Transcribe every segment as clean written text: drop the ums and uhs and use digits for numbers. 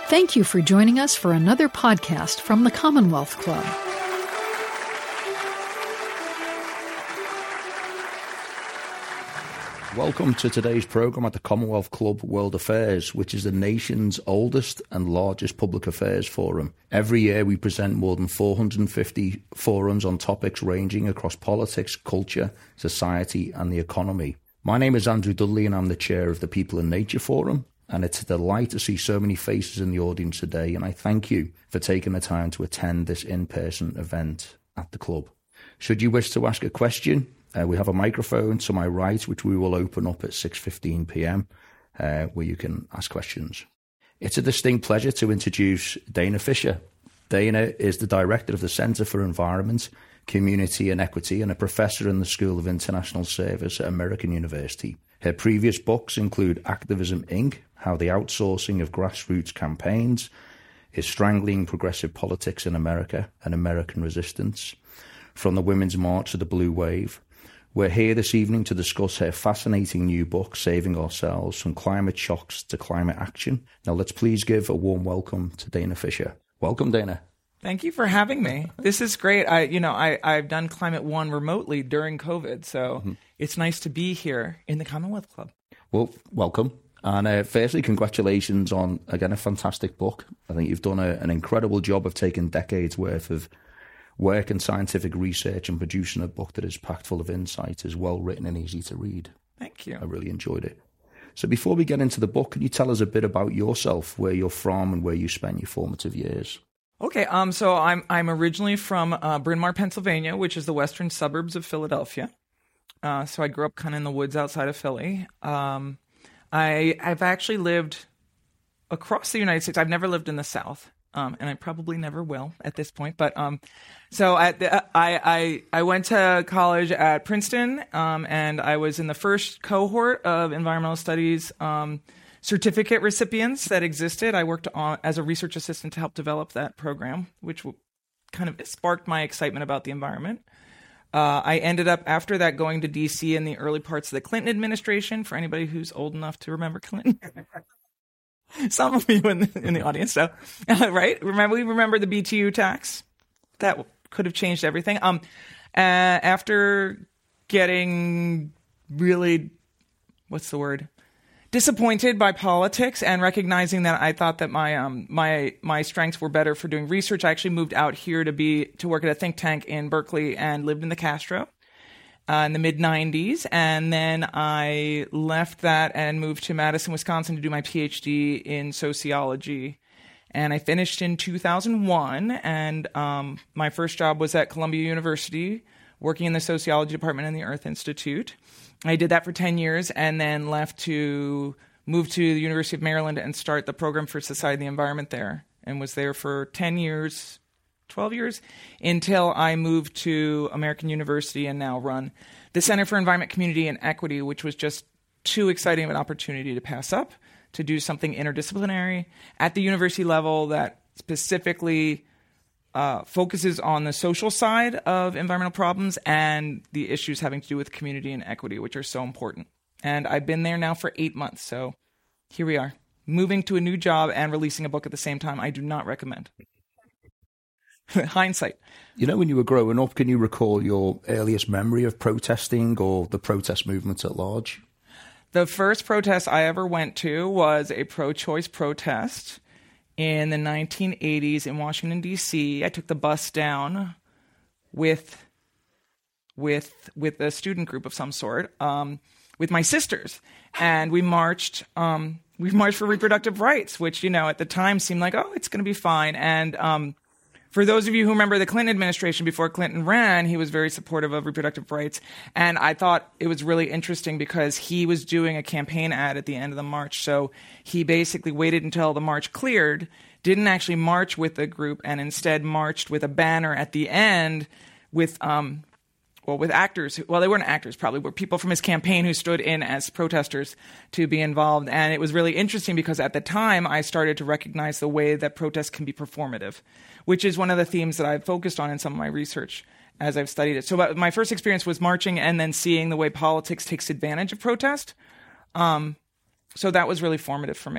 Thank you for joining us for another podcast from the Commonwealth Club. Welcome to today's programme at the Commonwealth Club World Affairs, which is the nation's oldest and largest public affairs forum. Every year we present more than 450 forums on topics ranging across politics, culture, society and the economy. My name is Andrew Dudley and I'm the chair of the People and Nature Forum. And it's a delight to see so many faces in the audience today, and I thank you for taking the time to attend this in-person event at the club. Should you wish to ask a question, we have a microphone to my right, which we will open up at 6:15 p.m, where you can ask questions. It's a distinct pleasure to introduce Dana Fisher. Dana is the director of the Centre for Environment, Community and Equity and a professor in the School of International Service at American University. Her previous books include Activism Inc., How the Outsourcing of Grassroots Campaigns is Strangling Progressive Politics in America and American Resistance, From the Women's March to the Blue Wave. We're here this evening to discuss her fascinating new book, Saving Ourselves, From Climate Shocks to Climate Action. Now let's please give a warm welcome to Dana Fisher. Welcome, Dana. Thank you for having me. This is great. I've done Climate One remotely during COVID, so it's nice to be here in the Commonwealth Club. Well, welcome. And firstly, congratulations on, again, a fantastic book. I think you've done an incredible job of taking decades worth of work and scientific research and producing a book that is packed full of insight, is well written and easy to read. Thank you. I really enjoyed it. So before we get into the book, can you tell us a bit about yourself, where you're from and where you spent your formative years? Okay, so I'm originally from Bryn Mawr, Pennsylvania, which is the western suburbs of Philadelphia. So I grew up kind of in the woods outside of Philly. I've actually lived across the United States. I've never lived in the South, and I probably never will at this point. But so I went to college at Princeton, and I was in the first cohort of environmental studies certificate recipients that existed. I worked as a research assistant to help develop that program, which kind of sparked my excitement about the environment. I ended up, after that, going to D.C. in the early parts of the Clinton administration, for anybody who's old enough to remember Clinton. Some of you in the audience, so, right? We remember the BTU tax? That could have changed everything. After getting really, disappointed by politics and recognizing that I thought that my strengths were better for doing research, I actually moved out here to work at a think tank in Berkeley and lived in the Castro in the mid-90s. And then I left that and moved to Madison, Wisconsin to do my PhD in sociology. And I finished in 2001. And my first job was at Columbia University, working in the sociology department in the Earth Institute. I did that for 10 years and then left to move to the University of Maryland and start the program for Society and the Environment there, and was there for 12 years, until I moved to American University and now run the Center for Environment, Community, and Equity, which was just too exciting of an opportunity to pass up, to do something interdisciplinary at the university level that specifically focuses on the social side of environmental problems and the issues having to do with community and equity, which are so important. And I've been there now for 8 months, so here we are. Moving to a new job and releasing a book at the same time, I do not recommend. Hindsight. You know, when you were growing up, can you recall your earliest memory of protesting or the protest movement at large? The first protest I ever went to was a pro-choice protest in the 1980s in Washington, D.C. I took the bus down with a student group of some sort, with my sisters, and we marched for reproductive rights, which, at the time seemed like, oh, it's going to be fine. And for those of you who remember the Clinton administration, before Clinton ran, he was very supportive of reproductive rights. And I thought it was really interesting because he was doing a campaign ad at the end of the march. So he basically waited until the march cleared, didn't actually march with the group, and instead marched with a banner at the end with actors. Well, they weren't actors, probably were people from his campaign who stood in as protesters to be involved. And it was really interesting because at the time I started to recognize the way that protests can be performative, which is one of the themes that I've focused on in some of my research as I've studied it. So my first experience was marching and then seeing the way politics takes advantage of protest. So that was really formative for me.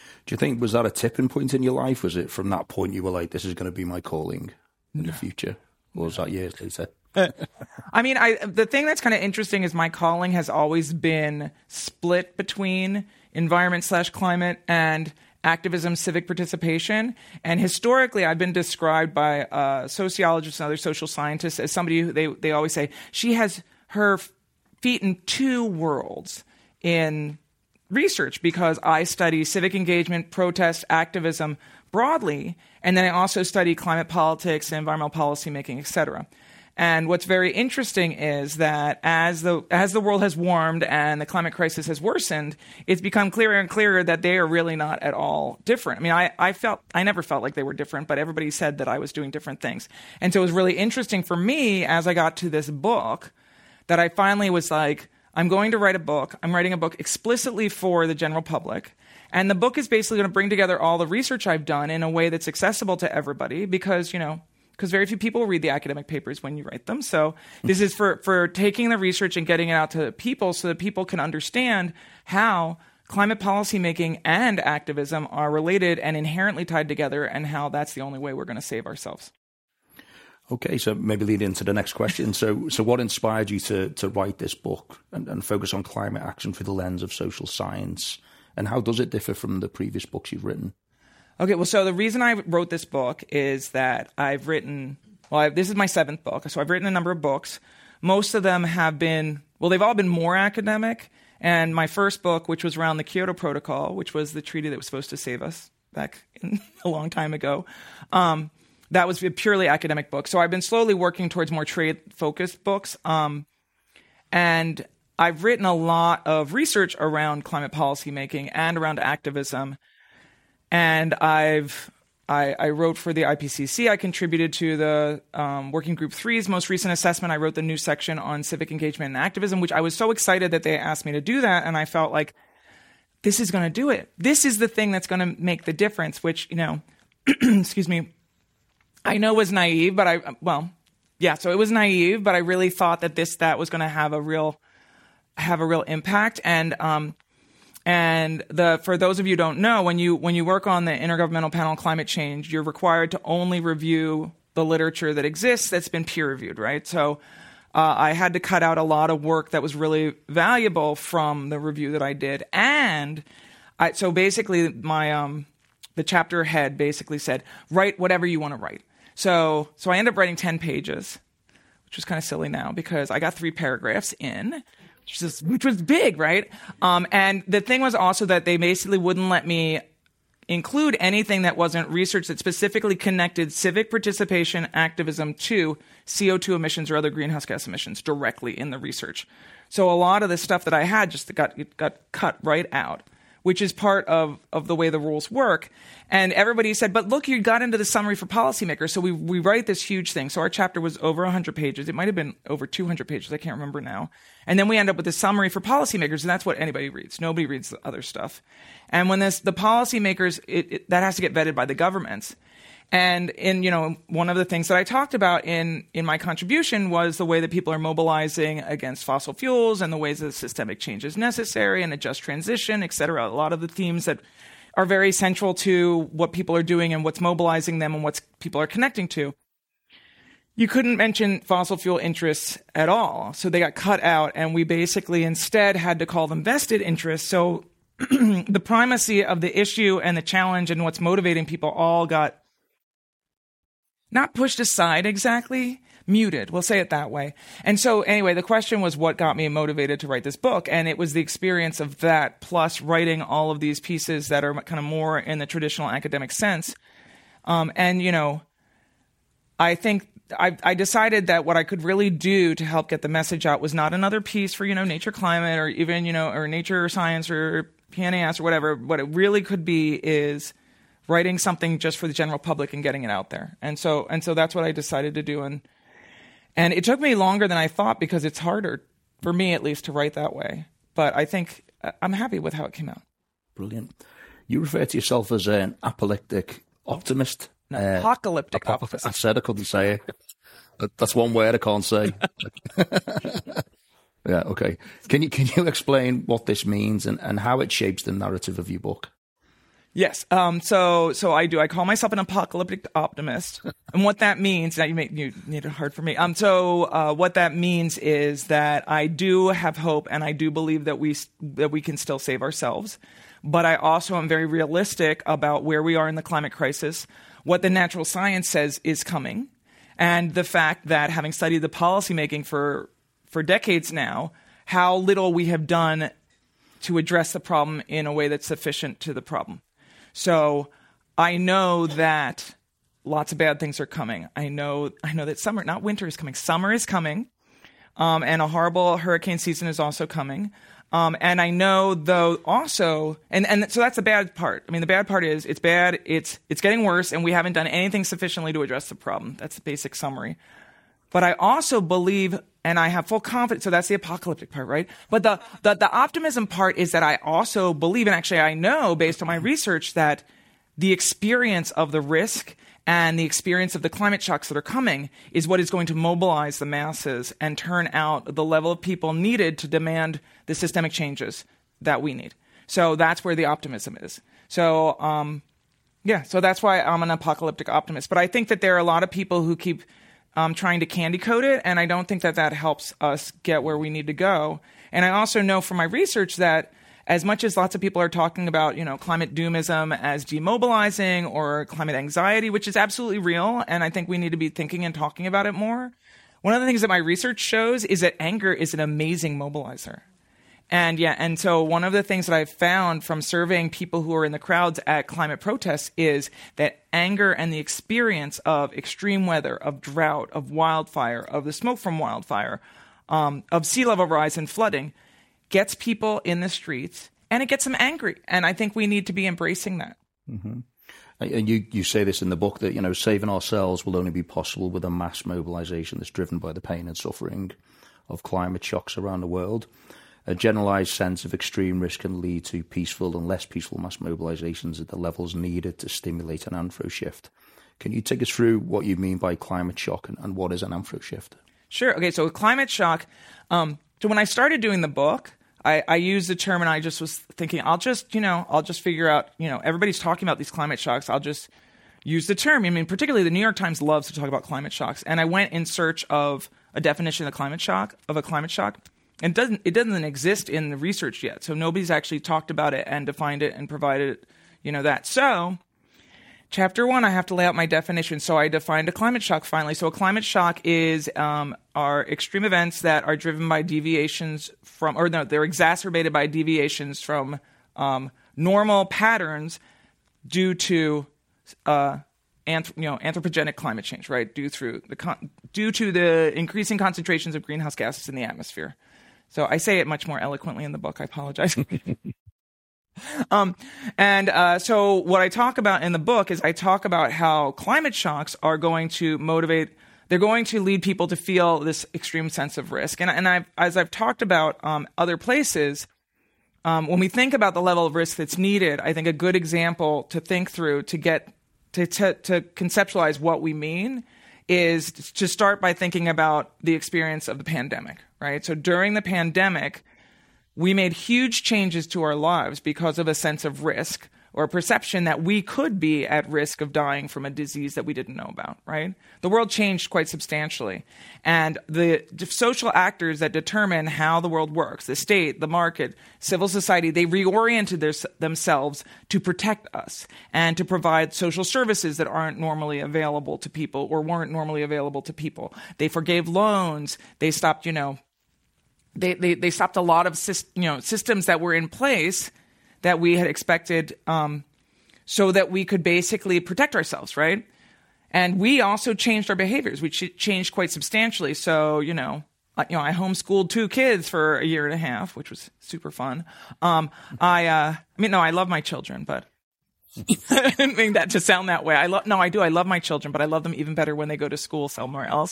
Do you think, was that a tipping point in your life? Was it from that point you were like, this is going to be my calling in the future? Or was that years later? I mean, the thing that's kind of interesting is my calling has always been split between environment/climate and activism, civic participation. And historically, I've been described by sociologists and other social scientists as somebody who they always say, she has her feet in two worlds in research, because I study civic engagement, protest, activism broadly, and then I also study climate politics and environmental policymaking, et cetera. And what's very interesting is that as the world has warmed and the climate crisis has worsened, it's become clearer and clearer that they are really not at all different. I mean, I never felt like they were different, but everybody said that I was doing different things. And so it was really interesting for me as I got to this book that I finally was like, I'm going to write a book. I'm writing a book explicitly for the general public. And the book is basically going to bring together all the research I've done in a way that's accessible to everybody because very few people read the academic papers when you write them. So this is for taking the research and getting it out to people so that people can understand how climate policymaking and activism are related and inherently tied together, and how that's the only way we're going to save ourselves. Okay, so maybe lead into the next question. So what inspired you to write this book and focus on climate action through the lens of social science? And how does it differ from the previous books you've written? Okay, well, so the reason I wrote this book is that I've written, this is my 7th book, so I've written a number of books. Most of them have been, they've all been more academic. And my first book, which was around the Kyoto Protocol, which was the treaty that was supposed to save us back a long time ago, that was a purely academic book. So I've been slowly working towards more trade-focused books. And I've written a lot of research around climate policy making and around activism. And I wrote for the IPCC. I contributed to the Working Group 3's most recent assessment. I wrote the new section on civic engagement and activism, which I was so excited that they asked me to do that. And I felt like, this is going to do it. This is the thing that's going to make the difference, which, excuse me, I know was naive, but so it was naive, but I really thought that that was going to have a real impact. And for those of you who don't know, when you work on the Intergovernmental Panel on Climate Change, you're required to only review the literature that exists that's been peer reviewed, right? So I had to cut out a lot of work that was really valuable from the review that I did, and so basically the chapter head basically said, write whatever you want to write. So I ended up writing 10 pages, which was kind of silly now because I got 3 paragraphs in, which was big, right? And the thing was also that they basically wouldn't let me include anything that wasn't research that specifically connected civic participation activism to CO2 emissions or other greenhouse gas emissions directly in the research. So a lot of the stuff that I had just got cut right out, which is part of the way the rules work. And everybody said, but look, you got into the summary for policymakers. So we write this huge thing. So our chapter was over 100 pages. It might have been over 200 pages. I can't remember now. And then we end up with the summary for policymakers, and that's what anybody reads. Nobody reads the other stuff. And when the policymakers, that has to get vetted by the governments. And one of the things that I talked about in my contribution was the way that people are mobilizing against fossil fuels and the ways that systemic change is necessary and a just transition, et cetera. A lot of the themes that are very central to what people are doing and what's mobilizing them and what people are connecting to. You couldn't mention fossil fuel interests at all. So they got cut out, and we basically instead had to call them vested interests. So the primacy of the issue and the challenge and what's motivating people all got not pushed aside exactly, muted. We'll say it that way. And so anyway, the question was what got me motivated to write this book. And it was the experience of that plus writing all of these pieces that are kind of more in the traditional academic sense. I think I decided that what I could really do to help get the message out was not another piece for, Nature Climate or even, or Nature Science or PNAS or whatever. What it really could be is writing something just for the general public and getting it out there. And so that's what I decided to do. And it took me longer than I thought because it's harder, for me at least, to write that way. But I think I'm happy with how it came out. Brilliant. You refer to yourself as an apocalyptic optimist. Apocalyptic optimist. I said I couldn't say it. That's one word I can't say. Yeah, okay. Can you explain what this means and how it shapes the narrative of your book? Yes. So I do. I call myself an apocalyptic optimist, and what that means. Now you made it hard for me. What that means is that I do have hope, and I do believe that we can still save ourselves. But I also am very realistic about where we are in the climate crisis, what the natural science says is coming, and the fact that having studied the policymaking for decades now, how little we have done to address the problem in a way that's sufficient to the problem. So I know that lots of bad things are coming. I know that summer, not winter, is coming. Summer is coming, and a horrible hurricane season is also coming. And I know, though, also, and so that's the bad part. I mean, the bad part is it's bad, it's getting worse, and we haven't done anything sufficiently to address the problem. That's the basic summary. But I also believe, and I have full confidence, so that's the apocalyptic part, right? But the optimism part is that I also believe, and actually I know based on my research, that the experience of the risk and the experience of the climate shocks that are coming is what is going to mobilize the masses and turn out the level of people needed to demand the systemic changes that we need. So that's where the optimism is. So, so that's why I'm an apocalyptic optimist. But I think that there are a lot of people who keep trying to candy coat it, and I don't think that helps us get where we need to go. And I also know from my research that as much as lots of people are talking about, climate doomism as demobilizing or climate anxiety, which is absolutely real, and I think we need to be thinking and talking about it more, one of the things that my research shows is that anger is an amazing mobilizer. And so one of the things that I've found from surveying people who are in the crowds at climate protests is that anger and the experience of extreme weather, of drought, of wildfire, of the smoke from wildfire, of sea level rise and flooding gets people in the streets, and it gets them angry. And I think we need to be embracing that. Mm-hmm. And you say this in the book that, saving ourselves will only be possible with a mass mobilization that's driven by the pain and suffering of climate shocks around the world. A generalized sense of extreme risk can lead to peaceful and less peaceful mass mobilizations at the levels needed to stimulate an anthro shift. Can you take us through what you mean by climate shock and what is an anthro shift? Sure. Okay, so climate shock. So when I started doing the book, I used the term, and I just was thinking, I'll just figure out, everybody's talking about these climate shocks. I'll just use the term. I mean, particularly the New York Times loves to talk about climate shocks. And I went in search of a definition of a climate shock. And it doesn't exist in the research yet. So nobody's actually talked about it and defined it and provided, that. So chapter 1, I have to lay out my definition. So I defined a climate shock finally. So a climate shock is are extreme events that are driven by deviations from, they're exacerbated by deviations from normal patterns due to anthropogenic climate change, right? Due to the increasing concentrations of greenhouse gases in the atmosphere. So I say it much more eloquently in the book. I apologize. So what I talk about in the book is I talk about how climate shocks are going to motivate, they're going to lead people to feel this extreme sense of risk. And as I've talked about other places, when we think about the level of risk that's needed, I think a good example to think through to get to conceptualize what we mean is to start by thinking about the experience of the pandemic, right? So during the pandemic, we made huge changes to our lives because of a sense of risk or a perception that we could be at risk of dying from a disease that we didn't know about, right? The world changed quite substantially. And the social actors that determine how the world works, the state, the market, civil society, they reoriented themselves to protect us and to provide social services that aren't normally available to people or weren't normally available to people. They forgave loans. They stopped, they stopped a lot of systems that were in place that we had expected so that we could basically protect ourselves, right? And we also changed our behaviors. We changed quite substantially. So, I homeschooled 2 kids for a year and a half, which was super fun. I love my children, but I didn't mean that to sound that way. I do. I love my children, but I love them even better when they go to school somewhere else.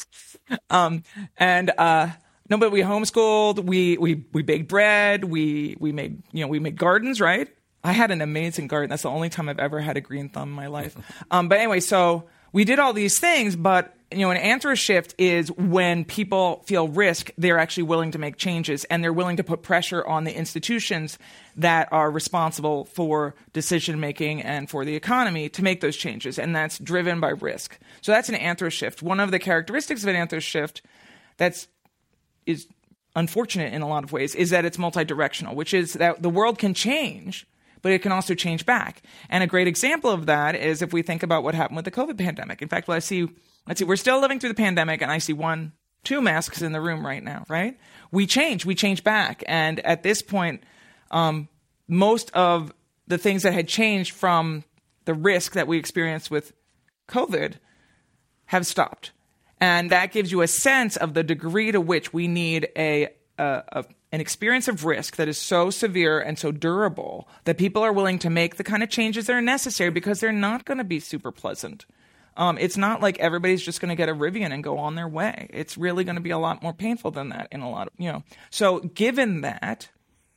No, but we homeschooled, we baked bread, we made gardens, right? I had an amazing garden. That's the only time I've ever had a green thumb in my life. But anyway, so we did all these things, but an anthro shift is when people feel risk, they're actually willing to make changes, and they're willing to put pressure on the institutions that are responsible for decision making and for the economy to make those changes, and that's driven by risk. So that's an anthro shift. One of the characteristics of an anthro shift is unfortunate in a lot of ways is that it's multidirectional, which is that the world can change, but it can also change back. And a great example of that is if we think about what happened with the COVID pandemic. In fact, let's see, we're still living through the pandemic, and I see 2 masks in the room right now, right? We change back. And at this point, most of the things that had changed from the risk that we experienced with COVID have stopped. And that gives you a sense of the degree to which we need an experience of risk that is so severe and so durable that people are willing to make the kind of changes that are necessary because they're not going to be super pleasant. It's not like everybody's just going to get a Rivian and go on their way. It's really going to be a lot more painful than that in a lot of, So given that,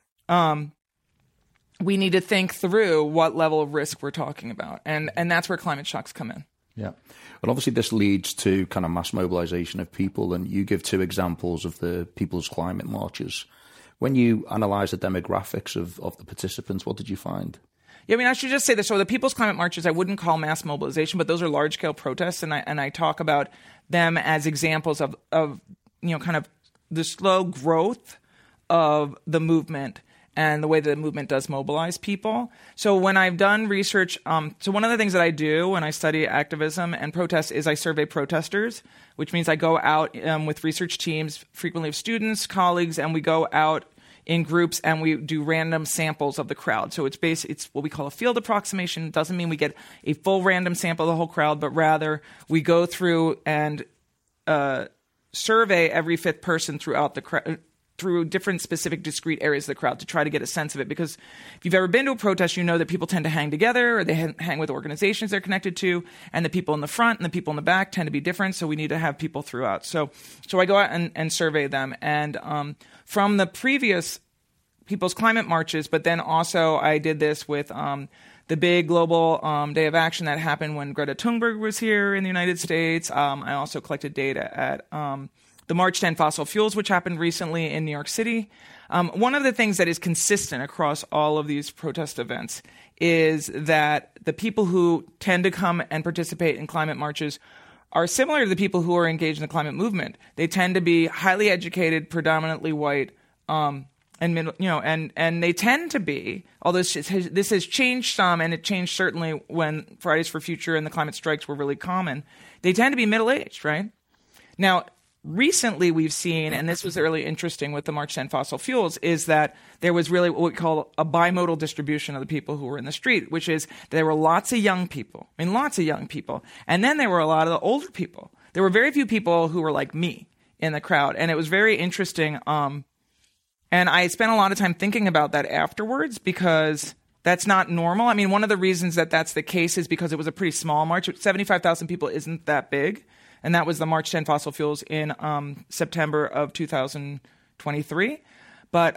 we need to think through what level of risk we're talking about. And that's where climate shocks come in. Yeah. Well, obviously this leads to kind of mass mobilization of people, and you give 2 examples of the People's Climate Marches. When you analyze the demographics of the participants, what did you find? Yeah, I should just say this. So the People's Climate Marches, I wouldn't call mass mobilization, but those are large-scale protests, and I talk about them as examples of kind of the slow growth of the movement and the way that the movement does mobilize people. So when I've done research, so one of the things that I do when I study activism and protests is I survey protesters, which means I go out with research teams, frequently of students, colleagues, and we go out in groups and we do random samples of the crowd. So it's what we call a field approximation. It doesn't mean we get a full random sample of the whole crowd, but rather we go through and survey every 5th person throughout the crowd, through different specific discrete areas of the crowd to try to get a sense of it. Because if you've ever been to a protest, you know that people tend to hang together, or they hang with organizations they're connected to, and the people in the front and the people in the back tend to be different, so we need to have people throughout. So I go out and survey them. And from the previous People's Climate Marches, but then also I did this with the big global day of action that happened when Greta Thunberg was here in the United States. I also collected data at the March to End Fossil Fuels, which happened recently in New York City. One of the things that is consistent across all of these protest events is that the people who tend to come and participate in climate marches are similar to the people who are engaged in the climate movement. They tend to be highly educated, predominantly white, and they tend to be, although this has changed some, and it changed certainly when Fridays for Future and the climate strikes were really common, they tend to be middle-aged, right? Now, recently we've seen, and this was really interesting with the March to End Fossil Fuels, is that there was really what we call a bimodal distribution of the people who were in the street, which is there were lots of young people, and then there were a lot of the older people. There were very few people who were like me in the crowd, and it was very interesting. And I spent a lot of time thinking about that afterwards because that's not normal. One of the reasons that that's the case is because it was a pretty small march. 75,000 people isn't that big. And that was the March to End Fossil Fuels in September of 2023. But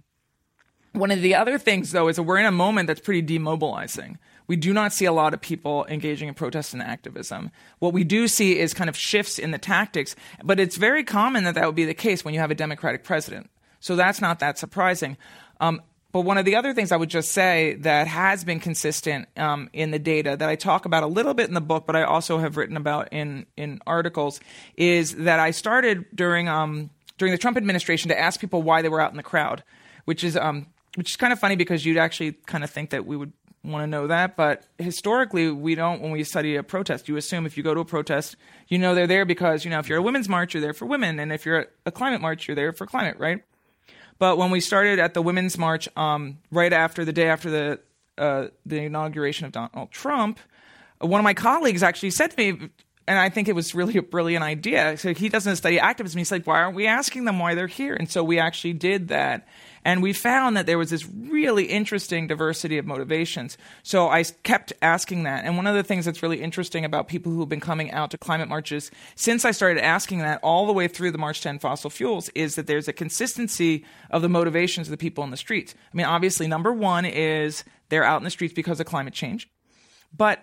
one of the other things, though, is that we're in a moment that's pretty demobilizing. We do not see a lot of people engaging in protest and activism. What we do see is kind of shifts in the tactics, but it's very common that would be the case when you have a Democratic president. So that's not that surprising. But one of the other things I would just say that has been consistent in the data that I talk about a little bit in the book, but I also have written about in articles, is that I started during the Trump administration to ask people why they were out in the crowd, which is kind of funny because you'd actually kind of think that we would want to know that. But historically, we don't when we study a protest. You assume if you go to a protest, they're there because, if you're a women's march, you're there for women. And if you're at a climate march, you're there for climate, right? But when we started at the Women's March, right after the day after the inauguration of Donald Trump, one of my colleagues actually said to me, and I think it was really a brilliant idea. So he doesn't study activism. He's like, why aren't we asking them why they're here? And so we actually did that. And we found that there was this really interesting diversity of motivations. So I kept asking that. And one of the things that's really interesting about people who've been coming out to climate marches since I started asking that all the way through the March to End Fossil Fuels is that there's a consistency of the motivations of the people in the streets. Obviously, number one is they're out in the streets because of climate change. But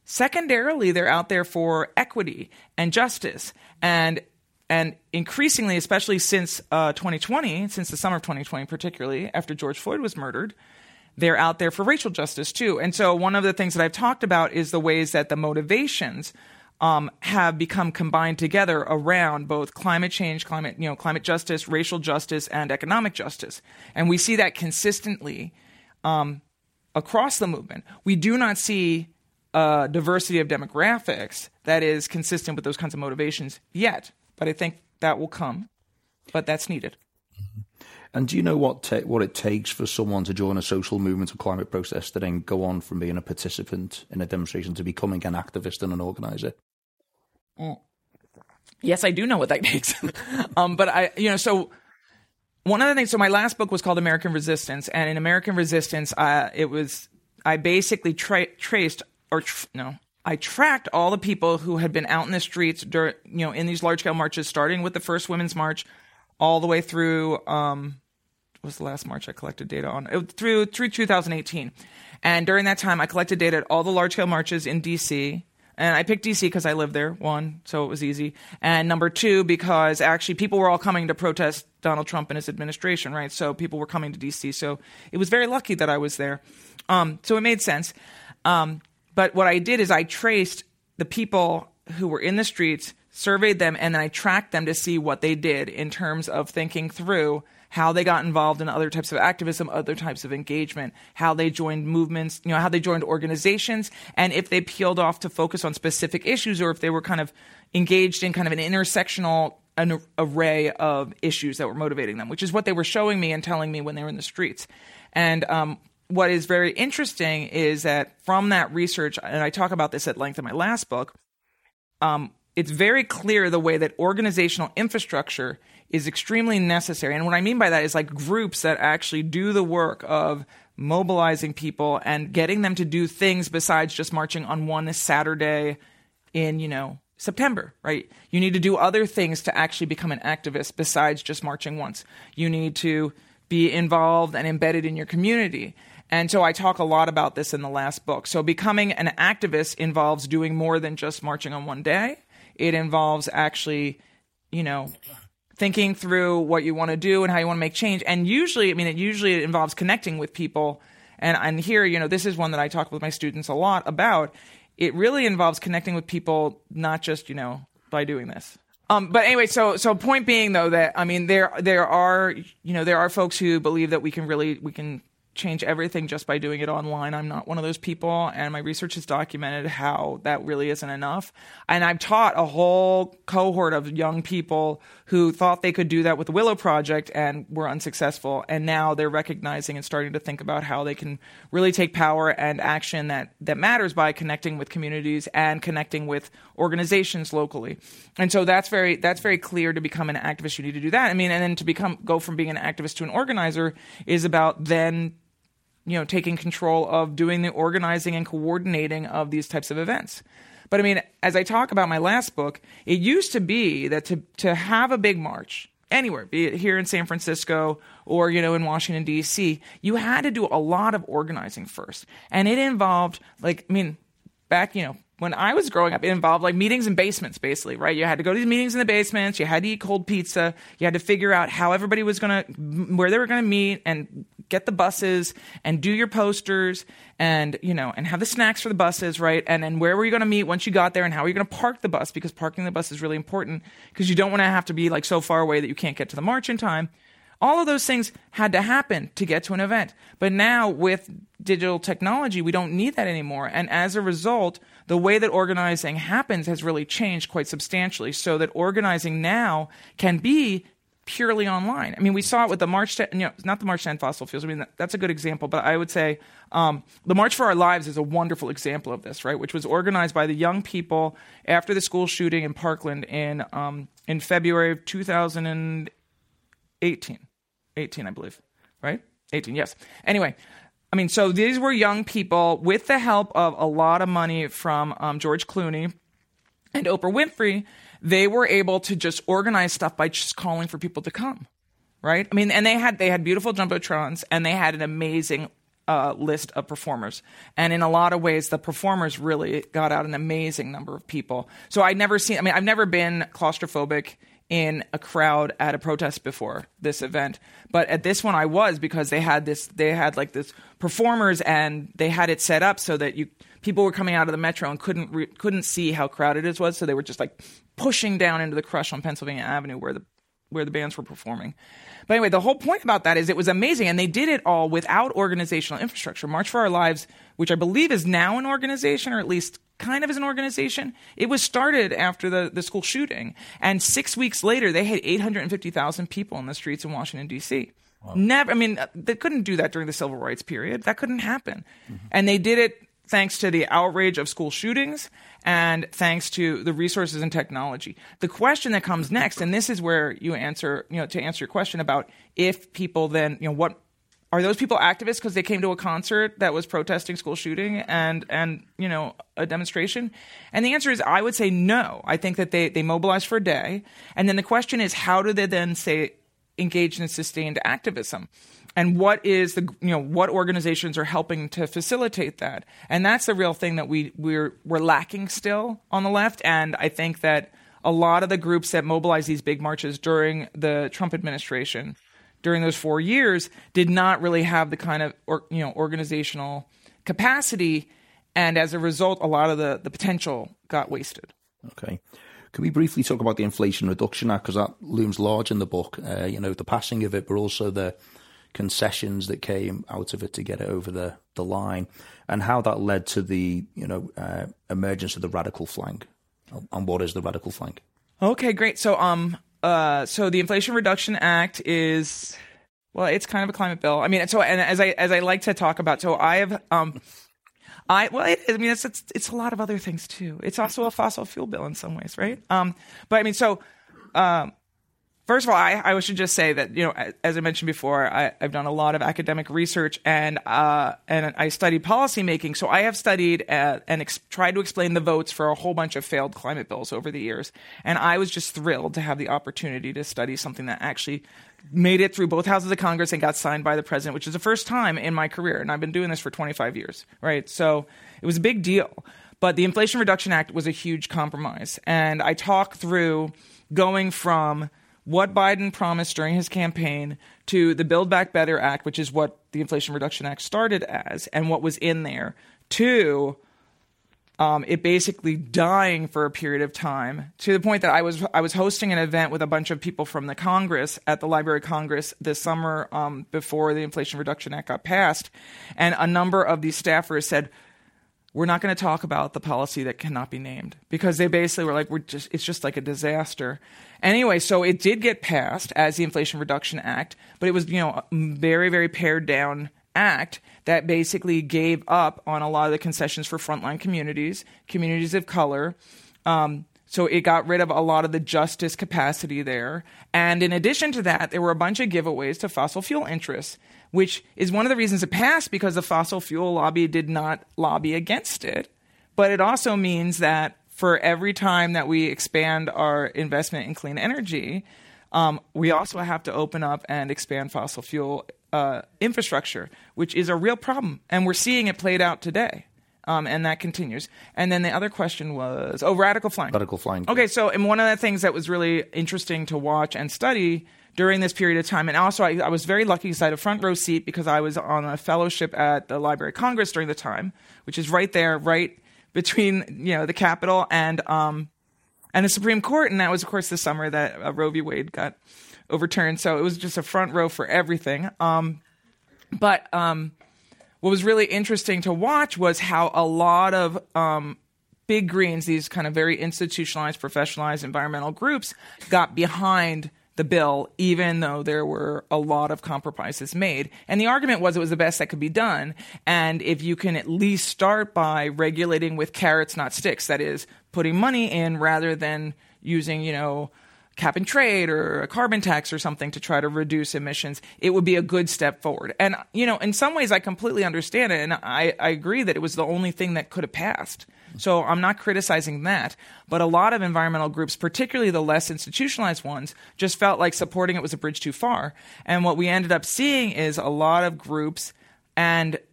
Secondarily, they're out there for equity and justice. And increasingly, especially since 2020, since the summer of 2020, particularly after George Floyd was murdered, they're out there for racial justice too. And so one of the things that I've talked about is the ways that the motivations have become combined together around both climate change, climate justice, racial justice, and economic justice. And we see that consistently across the movement. We do not see a diversity of demographics that is consistent with those kinds of motivations yet. But I think that will come. But that's needed. And do you know what it takes for someone to join a social movement or climate protest to then go on from being a participant in a demonstration to becoming an activist and an organizer? Yes, I do know what that takes. So one of the things, so my last book was called American Resistance. And in American Resistance, I basically I tracked all the people who had been out in the streets during, in these large scale marches, starting with the first Women's March all the way through, what was the last march I collected data on? Through 2018. And during that time, I collected data at all the large scale marches in DC. And I picked DC because I lived there, one, so it was easy. And number two, because actually people were all coming to protest Donald Trump and his administration, right? So people were coming to DC. So it was very lucky that I was there. So it made sense. But what I did is I traced the people who were in the streets, surveyed them, and then I tracked them to see what they did in terms of thinking through how they got involved in other types of activism, other types of engagement, how they joined movements, how they joined organizations, and if they peeled off to focus on specific issues or if they were kind of engaged in kind of an intersectional array of issues that were motivating them, which is what they were showing me and telling me when they were in the streets. And what is very interesting is that from that research, and I talk about this at length in my last book, it's very clear the way that organizational infrastructure is extremely necessary. And what I mean by that is like groups that actually do the work of mobilizing people and getting them to do things besides just marching on one Saturday in, September, right? You need to do other things to actually become an activist besides just marching once. You need to be involved and embedded in your community. And so I talk a lot about this in the last book. So becoming an activist involves doing more than just marching on one day. It involves actually, thinking through what you want to do and how you want to make change. And usually it involves connecting with people. And here, this is one that I talk with my students a lot about. It really involves connecting with people, not just, by doing this. But anyway, so point being though that, there are folks who believe that we can change everything just by doing it online. I'm not one of those people, and my research has documented how that really isn't enough. And I've taught a whole cohort of young people who thought they could do that with the Willow Project and were unsuccessful, and now they're recognizing and starting to think about how they can really take power and action that matters by connecting with communities and connecting with organizations locally. And so that's very clear. To become an activist, you need to do that. And then to go from being an activist to an organizer is about then taking control of doing the organizing and coordinating of these types of events. But as I talk about my last book, it used to be that to have a big march anywhere, be it here in San Francisco or, in Washington, D.C., you had to do a lot of organizing first. And it involved, back, when I was growing up, it involved meetings in basements, basically, right? You had to go to these meetings in the basements. You had to eat cold pizza. You had to figure out how everybody was where they were going to meet and get the buses and do your posters and, and have the snacks for the buses, right? And then where were you going to meet once you got there and how are you going to park the bus? Because parking the bus is really important because you don't want to have to be so far away that you can't get to the march in time. All of those things had to happen to get to an event. But now with digital technology, we don't need that anymore. And as a result, the way that organizing happens has really changed quite substantially so that organizing now can be purely online. We saw it with the March, not the March to End Fossil Fuels. That's a good example, but I would say the March for Our Lives is a wonderful example of this, right? Which was organized by the young people after the school shooting in Parkland in February of 2018. 18, I believe, right? 18, yes. Anyway, so these were young people with the help of a lot of money from George Clooney and Oprah Winfrey. They were able to just organize stuff by just calling for people to come, right? And they had beautiful jumbotrons and they had an amazing list of performers. And in a lot of ways, the performers really got out an amazing number of people. So I've never been claustrophobic in a crowd at a protest before this event, but at this one I was, because they had this performers, and they had it set up so that people were coming out of the metro and couldn't see how crowded it was, so they were just like pushing down into the crush on Pennsylvania Avenue where the bands were performing. But anyway, the whole point about that is it was amazing, and they did it all without organizational infrastructure. March for Our Lives, which I believe is now an organization, or at least kind of as an organization, it was started after the school shooting. And 6 weeks later, they had 850,000 people in the streets in Washington, D.C. Wow. They couldn't do that during the civil rights period. That couldn't happen. Mm-hmm. And they did it thanks to the outrage of school shootings and thanks to the resources and technology. The question that comes next, and this is where to answer your question about if people then, what are those people activists because they came to a concert that was protesting school shooting and a demonstration? And the answer is, I would say no. I think that they mobilized for a day. And then the question is, how do they then engage in sustained activism? And what is what organizations are helping to facilitate that? And that's the real thing that we're lacking still on the left. And I think that a lot of the groups that mobilized these big marches during the Trump administration, during those 4 years, did not really have the kind of organizational capacity, and as a result, a lot of the potential got wasted. Okay. Can we briefly talk about the Inflation Reduction Act, because that looms large in the book, the passing of it, but also the concessions that came out of it to get it over the line, and how that led to the emergence of the radical flank. And what is the radical flank? Okay, great. So so the Inflation Reduction Act is, well, it's kind of a climate bill. I mean, so, and as I like to talk about, so I have it's a lot of other things too. It's also a fossil fuel bill in some ways, right? First of all, I should just say that, as I mentioned before, I've done a lot of academic research and I studied policymaking. So I have studied and tried to explain the votes for a whole bunch of failed climate bills over the years. And I was just thrilled to have the opportunity to study something that actually made it through both houses of Congress and got signed by the president, which is the first time in my career. And I've been doing this for 25 years, right? So it was a big deal. But the Inflation Reduction Act was a huge compromise. And I talk through going from what Biden promised during his campaign to the Build Back Better Act, which is what the Inflation Reduction Act started as, and what was in there, to it basically dying for a period of time, to the point that I was hosting an event with a bunch of people from the Congress at the Library of Congress this summer before the Inflation Reduction Act got passed, and a number of these staffers said, we're not going to talk about the policy that cannot be named, because they basically were like, it's just like a disaster. Anyway, so it did get passed as the Inflation Reduction Act, but it was, a very, very pared down act that basically gave up on a lot of the concessions for frontline communities of color. So it got rid of a lot of the justice capacity there. And in addition to that, there were a bunch of giveaways to fossil fuel interests, which is one of the reasons it passed, because the fossil fuel lobby did not lobby against it. But it also means that for every time that we expand our investment in clean energy, we also have to open up and expand fossil fuel infrastructure, which is a real problem. And we're seeing it played out today. And that continues. And then the other question was, radical flank. Radical flank. Okay, so and one of the things that was really interesting to watch and study during this period of time, and also I was very lucky because I had a front row seat because I was on a fellowship at the Library of Congress during the time, which is right there, right between the Capitol and the Supreme Court. And that was, of course, the summer that Roe v. Wade got overturned. So it was just a front row for everything. But what was really interesting to watch was how a lot of big greens, these kind of very institutionalized, professionalized environmental groups, got behind the bill, even though there were a lot of compromises made. And the argument was it was the best that could be done. And if you can at least start by regulating with carrots, not sticks, that is, putting money in rather than using, cap and trade or a carbon tax or something to try to reduce emissions, it would be a good step forward. And, in some ways I completely understand it. And I agree that it was the only thing that could have passed. So I'm not criticizing that. But a lot of environmental groups, particularly the less institutionalized ones, just felt like supporting it was a bridge too far. And what we ended up seeing is a lot of groups and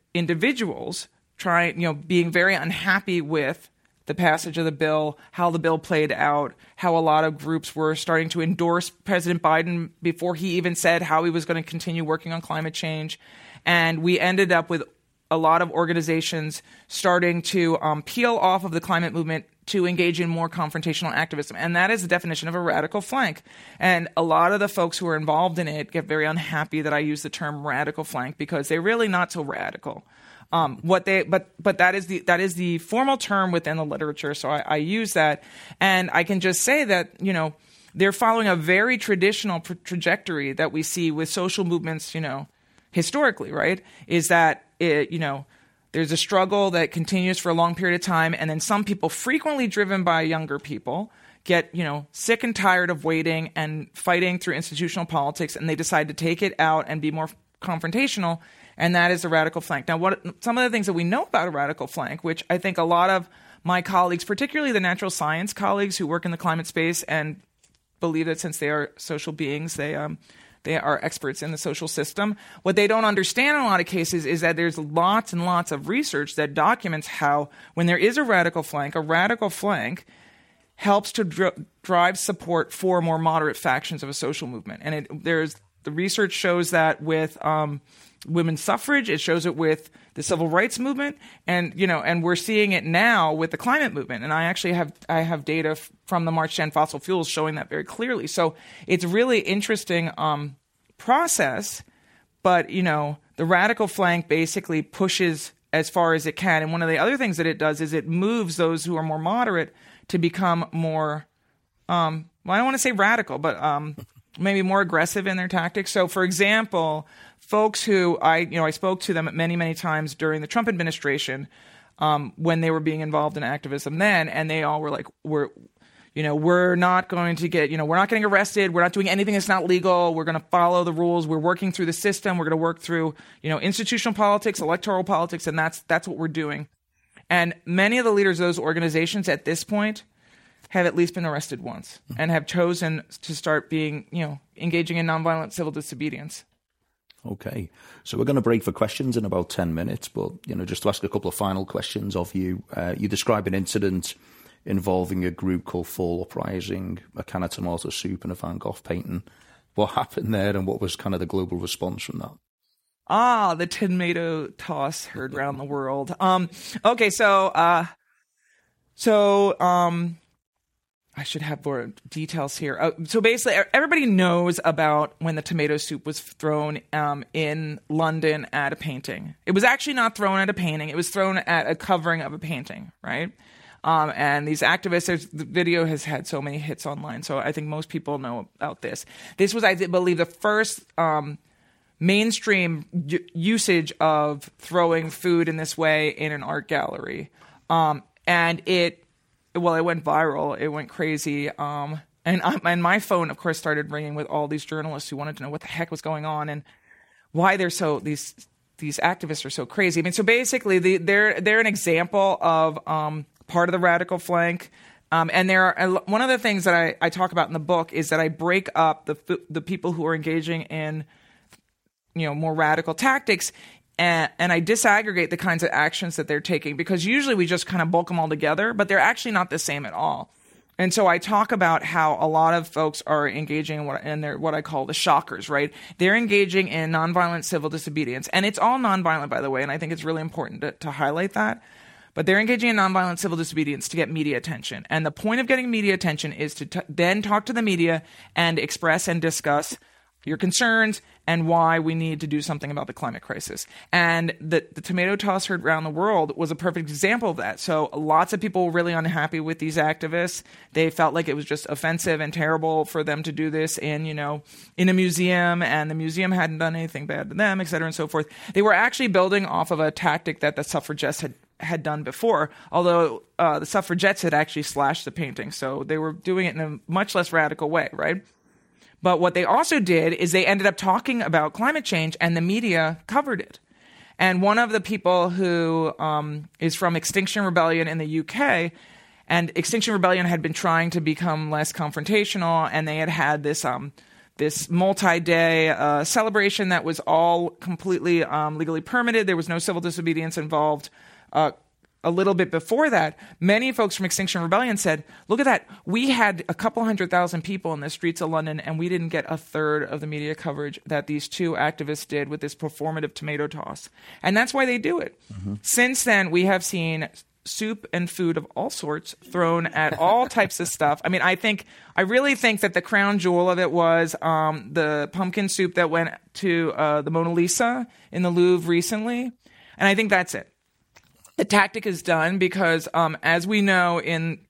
individuals being very unhappy with the passage of the bill, how the bill played out, how a lot of groups were starting to endorse President Biden before he even said how he was going to continue working on climate change. And we ended up with a lot of organizations starting to peel off of the climate movement to engage in more confrontational activism. And that is the definition of a radical flank. And a lot of the folks who are involved in it get very unhappy that I use the term radical flank because they're really not so radical. But that is the formal term within the literature. So I use that. And I can just say that, they're following a very traditional trajectory that we see with social movements, historically, right? Is that there's a struggle that continues for a long period of time, and then some people, frequently driven by younger people, get sick and tired of waiting and fighting through institutional politics, and they decide to take it out and be more confrontational, and that is the radical flank. Now, some of the things that we know about a radical flank, which I think a lot of my colleagues, particularly the natural science colleagues who work in the climate space and believe that since they are social beings, they are experts in the social system. What they don't understand in a lot of cases is that there's lots and lots of research that documents how when there is a radical flank helps to drive support for more moderate factions of a social movement. And the research shows that with women's suffrage, it shows it with the civil rights movement, and we're seeing it now with the climate movement. And I actually have data from the March to End Fossil Fuels showing that very clearly. So it's a really interesting process, but the radical flank basically pushes as far as it can. And one of the other things that it does is it moves those who are more moderate to become more, I don't want to say radical, but maybe more aggressive in their tactics. So, for example, folks who I spoke to them many, many times during the Trump administration when they were being involved in activism then, and they all were like, we're not going to get, we're not getting arrested. We're not doing anything that's not legal. We're going to follow the rules. We're working through the system. We're going to work through, institutional politics, electoral politics, and that's what we're doing. And many of the leaders of those organizations at this point have at least been arrested once and have chosen to start being, engaging in nonviolent civil disobedience. Okay. So we're going to break for questions in about 10 minutes, but, just to ask a couple of final questions of you. You describe an incident involving a group called Fall Uprising, a can of tomato soup and a Van Gogh painting. What happened there and what was kind of the global response from that? The tomato toss heard around the world. Okay, so I should have more details here. So basically, everybody knows about when the tomato soup was thrown in London at a painting. It was actually not thrown at a painting. It was thrown at a covering of a painting, right? And these activists, the video has had so many hits online, so I think most people know about this. This was, I believe, the first mainstream usage of throwing food in this way in an art gallery. And it went viral. It went crazy. And my phone, of course, started ringing with all these journalists who wanted to know what the heck was going on and why these activists are so crazy. I mean, so basically, they're an example of part of the radical flank. And one of the things that I talk about in the book is that I break up the people who are engaging in more radical tactics, and I disaggregate the kinds of actions that they're taking, because usually we just kind of bulk them all together, but they're actually not the same at all. And so I talk about how a lot of folks are engaging in what I call the shockers, right? They're engaging in nonviolent civil disobedience, and it's all nonviolent, by the way, and I think it's really important to highlight that. But they're engaging in nonviolent civil disobedience to get media attention. And the point of getting media attention is to then talk to the media and express and discuss your concerns and why we need to do something about the climate crisis. And the tomato toss heard around the world was a perfect example of that. So lots of people were really unhappy with these activists. They felt like it was just offensive and terrible for them to do this in a museum, and the museum hadn't done anything bad to them, et cetera, and so forth. They were actually building off of a tactic that the suffragettes had done before, although the suffragettes had actually slashed the painting. So they were doing it in a much less radical way, right? But what they also did is they ended up talking about climate change, and the media covered it. And one of the people who is from Extinction Rebellion in the UK, and Extinction Rebellion had been trying to become less confrontational, and they had this this multi-day celebration that was all completely legally permitted. There was no civil disobedience involved. A little bit before that, many folks from Extinction Rebellion said, look at that. We had a couple 100,000 people in the streets of London, and we didn't get a third of the media coverage that these two activists did with this performative tomato toss. And that's why they do it. Mm-hmm. Since then, we have seen soup and food of all sorts thrown at all types of stuff. I mean, I really think that the crown jewel of it was the pumpkin soup that went to the Mona Lisa in the Louvre recently. And I think that's it. The tactic is done because, as we know in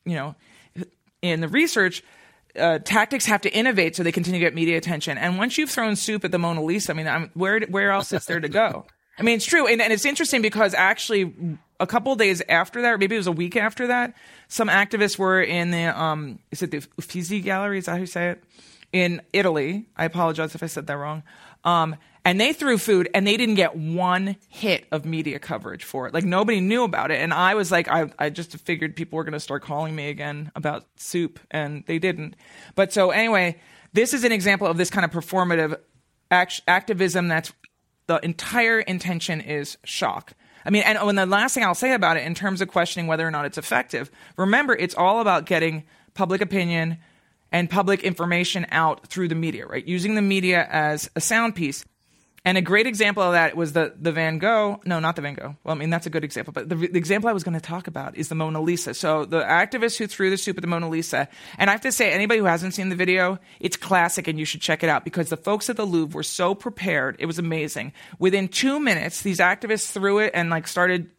the research, tactics have to innovate so they continue to get media attention. And once you've thrown soup at the Mona Lisa, I mean, where else is there to go? I mean, it's true. And it's interesting because actually a couple of days after that, or maybe it was a week after that, some activists were in the, is it the Uffizi Gallery? Is that how you say it? In Italy. I apologize if I said that wrong. And they threw food, and they didn't get one hit of media coverage for it. Like, nobody knew about it. And I was like, I just figured people were going to start calling me again about soup, and they didn't. But so anyway, this is an example of this kind of performative activism that's the entire intention is shock. I mean, and the last thing I'll say about it in terms of questioning whether or not it's effective, remember, it's all about getting public opinion and public information out through the media, right? Using the media as a sound piece. And a great example of that was the Van Gogh. No, not the Van Gogh. Well, I mean, that's a good example. But the example I was going to talk about is the Mona Lisa. So the activist who threw the soup at the Mona Lisa. And I have to say, anybody who hasn't seen the video, it's classic and you should check it out because the folks at the Louvre were so prepared. It was amazing. Within 2 minutes, these activists threw it and started,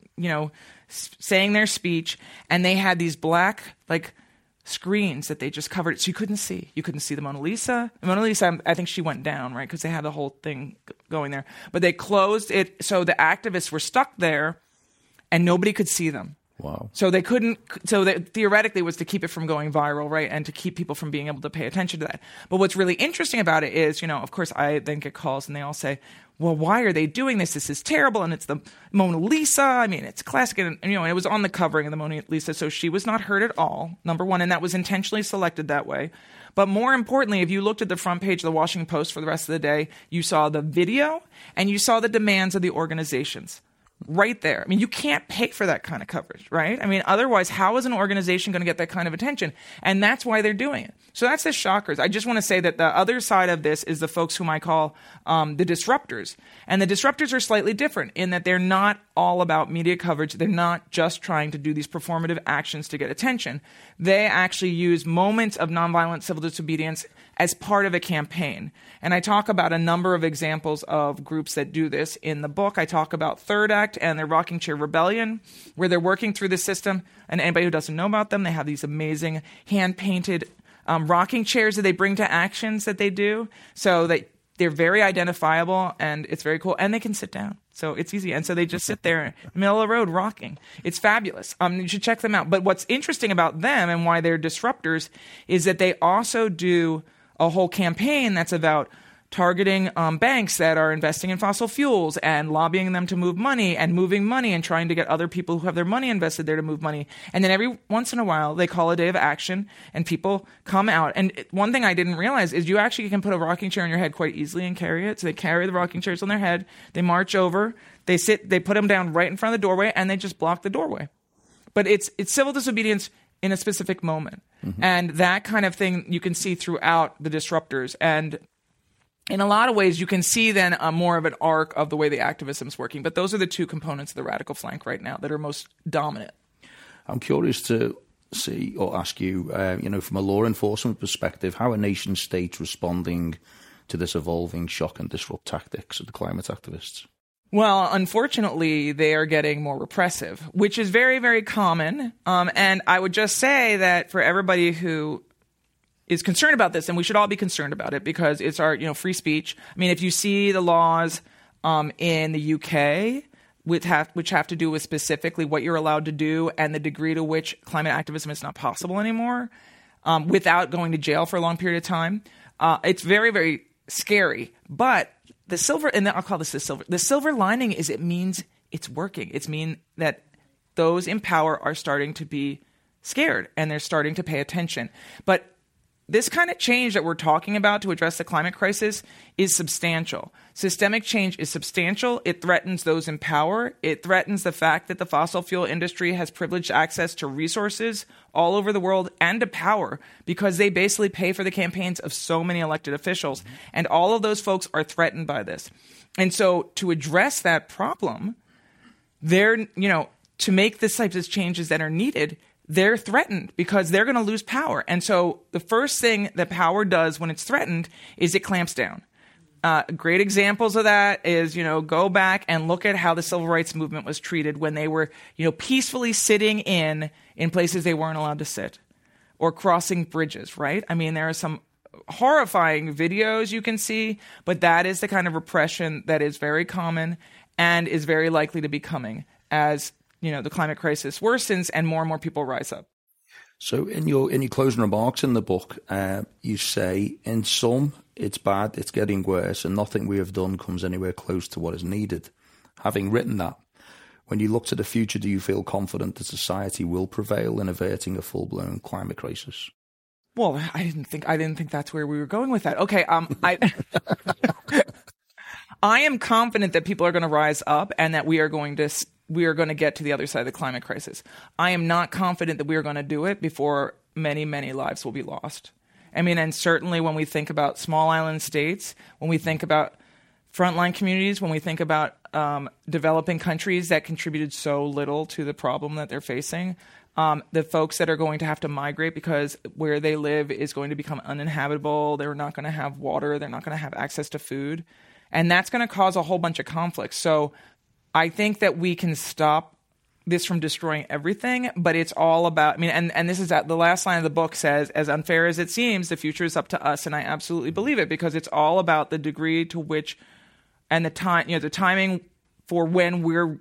saying their speech. And they had these black, screens that they just covered it, so you couldn't see. You couldn't see the Mona Lisa. The Mona Lisa, I think she went down, right, because they had the whole thing going there. But they closed it, so the activists were stuck there, and nobody could see them. Wow. So they couldn't. So that theoretically was to keep it from going viral, right, and to keep people from being able to pay attention to that. But what's really interesting about it is, of course, I then get calls, and they all say, well, why are they doing this? This is terrible, and it's the Mona Lisa. I mean, it's classic, and it was on the covering of the Mona Lisa, so she was not hurt at all, number one, and that was intentionally selected that way. But more importantly, if you looked at the front page of the Washington Post for the rest of the day, you saw the video, and you saw the demands of the organizations. Right there. I mean, you can't pay for that kind of coverage, right? I mean, otherwise, how is an organization going to get that kind of attention? And that's why they're doing it. So that's the shockers. I just want to say that the other side of this is the folks whom I call the disruptors. And the disruptors are slightly different in that they're not all about media coverage. They're not just trying to do these performative actions to get attention. They actually use moments of nonviolent civil disobedience as part of a campaign. And I talk about a number of examples of groups that do this in the book. I talk about Third Act and their Rocking Chair Rebellion, where they're working through the system. And anybody who doesn't know about them, they have these amazing hand-painted rocking chairs that they bring to actions that they do. So they're very identifiable, and it's very cool. And they can sit down. So it's easy. And so they just sit there in the middle of the road rocking. It's fabulous. You should check them out. But what's interesting about them and why they're disruptors is that they also do a whole campaign that's about targeting banks that are investing in fossil fuels and lobbying them to move money and moving money and trying to get other people who have their money invested there to move money. And then every once in a while, they call a day of action and people come out. And one thing I didn't realize is you actually can put a rocking chair on your head quite easily and carry it. So they carry the rocking chairs on their head. They march over. They put them down right in front of the doorway, and they just block the doorway. But it's civil disobedience in a specific moment. Mm-hmm. And that kind of thing you can see throughout the disruptors. And in a lot of ways, you can see then more of an arc of the way the activism is working. But those are the two components of the radical flank right now that are most dominant. I'm curious to see or ask you, from a law enforcement perspective, how are nation states responding to this evolving shock and disrupt tactics of the climate activists? Well, unfortunately, they are getting more repressive, which is very, very common. And I would just say that for everybody who is concerned about this, and we should all be concerned about it because it's our, free speech. I mean, if you see the laws in the UK, which have to do with specifically what you're allowed to do and the degree to which climate activism is not possible anymore without going to jail for a long period of time, it's very, very scary. But the silver, and I'll call this the silver. The silver lining is it means it's working. It's mean that those in power are starting to be scared and they're starting to pay attention. But this kind of change that we're talking about to address the climate crisis is substantial. Systemic change is substantial. It threatens those in power. It threatens the fact that the fossil fuel industry has privileged access to resources all over the world and to power because they basically pay for the campaigns of so many elected officials. And all of those folks are threatened by this. And so to address that problem, to make the types of changes that are needed, they're threatened because they're going to lose power. And so the first thing that power does when it's threatened is it clamps down. Great examples of that is, go back and look at how the civil rights movement was treated when they were, peacefully sitting in places they weren't allowed to sit or crossing bridges, right? I mean, there are some horrifying videos you can see, but that is the kind of repression that is very common and is very likely to be coming as the climate crisis worsens and more people rise up. So in your closing remarks in the book, you say, in some, it's bad, it's getting worse, and nothing we have done comes anywhere close to what is needed. Having written that, when you look to the future, do you feel confident that society will prevail in averting a full-blown climate crisis? Well, I didn't think that's where we were going with that. Okay, I am confident that people are going to rise up and that we are going to get to the other side of the climate crisis. I am not confident that we are going to do it before many, many lives will be lost. I mean, and certainly when we think about small island states, when we think about frontline communities, when we think about developing countries that contributed so little to the problem that they're facing, the folks that are going to have to migrate because where they live is going to become uninhabitable, they're not going to have water, they're not going to have access to food, and that's going to cause a whole bunch of conflicts. So I think that we can stop this from destroying everything, but it's all about, and this is the last line of the book says, as unfair as it seems, the future is up to us. And I absolutely believe it because it's all about the degree to which, and the time, the timing for when we're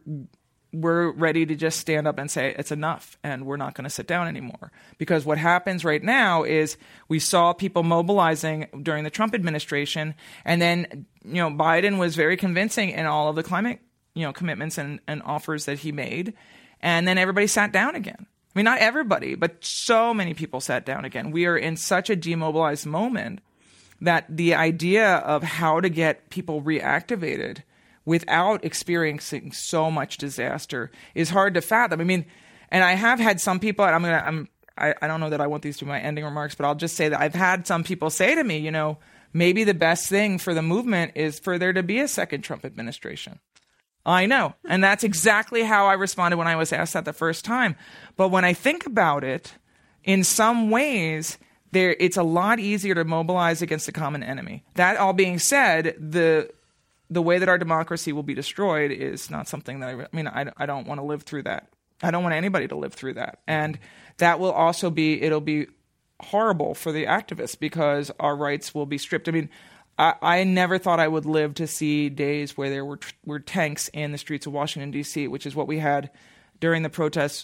ready to just stand up and say it's enough and we're not going to sit down anymore. Because what happens right now is we saw people mobilizing during the Trump administration, and then, Biden was very convincing in all of the climate commitments and offers that he made. And then everybody sat down again. I mean, not everybody, but so many people sat down again. We are in such a demobilized moment that the idea of how to get people reactivated without experiencing so much disaster is hard to fathom. I mean, and I have had some people, and I don't know that I want these to be my ending remarks, but I'll just say that I've had some people say to me, maybe the best thing for the movement is for there to be a second Trump administration. I know. And that's exactly how I responded when I was asked that the first time. But when I think about it, in some ways, it's a lot easier to mobilize against the common enemy. That all being said, the way that our democracy will be destroyed is not something that I don't want to live through that. I don't want anybody to live through that. And that will also it'll be horrible for the activists because our rights will be stripped. I mean, I never thought I would live to see days where there were tanks in the streets of Washington, D.C., which is what we had during the protests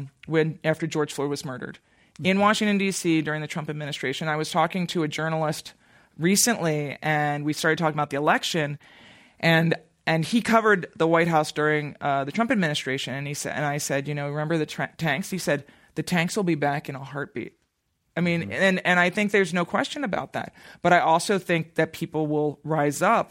after George Floyd was murdered. In Washington, D.C., during the Trump administration, I was talking to a journalist recently, and we started talking about the election, and he covered the White House during the Trump administration, and I said, remember the tanks? He said, the tanks will be back in a heartbeat. I mean, and I think there's no question about that. But I also think that people will rise up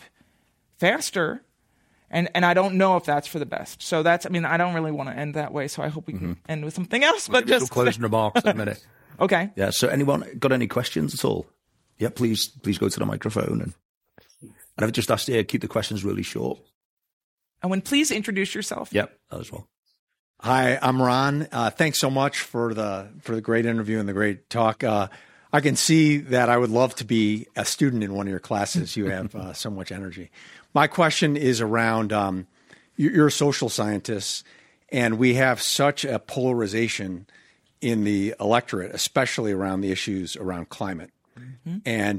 faster, and I don't know if that's for the best. So I don't really want to end that way, so I hope we can end with something else. But just closing remarks in a minute. Okay. Yeah, so anyone got any questions at all? Yeah, please go to the microphone. And I've just asked you to keep the questions really short. And please introduce yourself. Yep, that as well. Hi, I'm Ron. Thanks so much for the great interview and the great talk. I can see that I would love to be a student in one of your classes. You have so much energy. My question is around you're a social scientist, and we have such a polarization in the electorate, especially around the issues around climate. Mm-hmm. And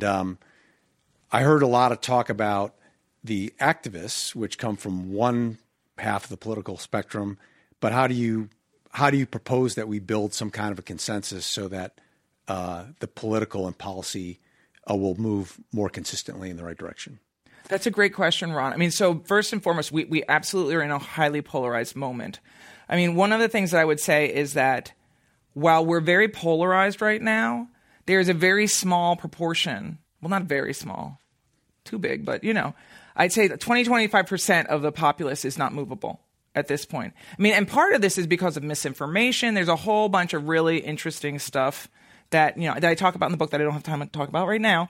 I heard a lot of talk about the activists, which come from one half of the political spectrum. But how do you propose that we build some kind of a consensus so that the political and policy will move more consistently in the right direction? That's a great question, Ron. I mean, so first and foremost, we absolutely are in a highly polarized moment. I mean, one of the things that I would say is that while we're very polarized right now, there's a very small proportion, well, not very small, too big, but, I'd say that 20-25% of the populace is not movable at this point. I mean, and part of this is because of misinformation. There's a whole bunch of really interesting stuff that, that I talk about in the book that I don't have time to talk about right now,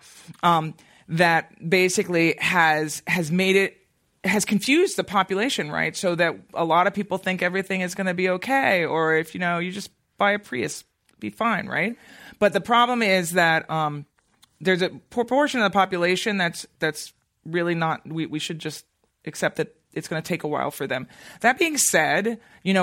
that basically has confused the population, right? So that a lot of people think everything is going to be okay, or if, you just buy a Prius, be fine, right? But the problem is that there's a proportion of the population that's really not, we should just accept that it's going to take a while for them. That being said,